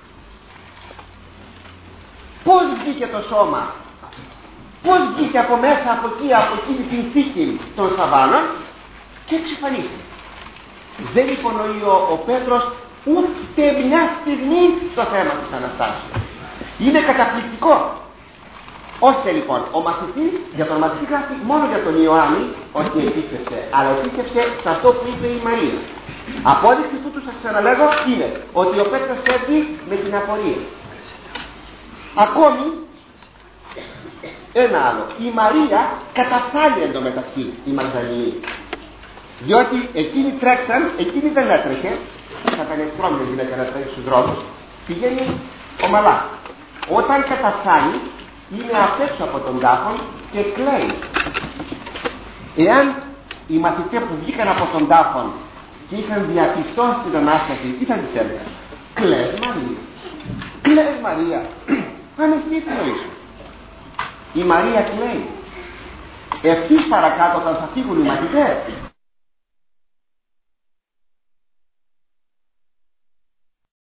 Speaker 1: Πώς βγήκε το σώμα? Πώς βγήκε από μέσα από εκεί, από εκείνη την θήκη των σαββάνων και εξυφανίστηκε? Δεν υπονοεί ο Πέτρος ούτε μια στιγμή το θέμα της Αναστάσεως. Είναι καταπληκτικό. Ώστε λοιπόν ο μαθητής, για τον μαθητή γράφει μόνο για τον Ιωάννη ότι επίστεψε, αλλά επίστεψε σε αυτό που είπε η Μαρία. Απόδειξη τούτου σας ξαναλέγω είναι ότι ο Πέτρος φεύγει με την απορία. Ακόμη ένα άλλο, η Μαρία καταφθάνει εντωμεταξύ, η Μαγδαληνή, διότι εκείνοι τρέξαν, εκείνη δεν έτρεχε, θα ήταν εστρώμενη γυναίκα να τρέχει στους δρόμους, πηγαίνει ομαλά. Όταν καταφθάνει είναι απ' έξω από τον τάφο και κλαίει. Εάν οι μαθητές που βγήκαν από τον τάφο και είχαν διαπιστώσει την Ανάσταση, τι θα τις έλεγαν? Κλαις Μαρία, κλαις Μαρία. Αν εσύ κλαίεις. Η Μαρία κλαίει. Ευθύς παρακάτω όταν θα φύγουν οι μαθητές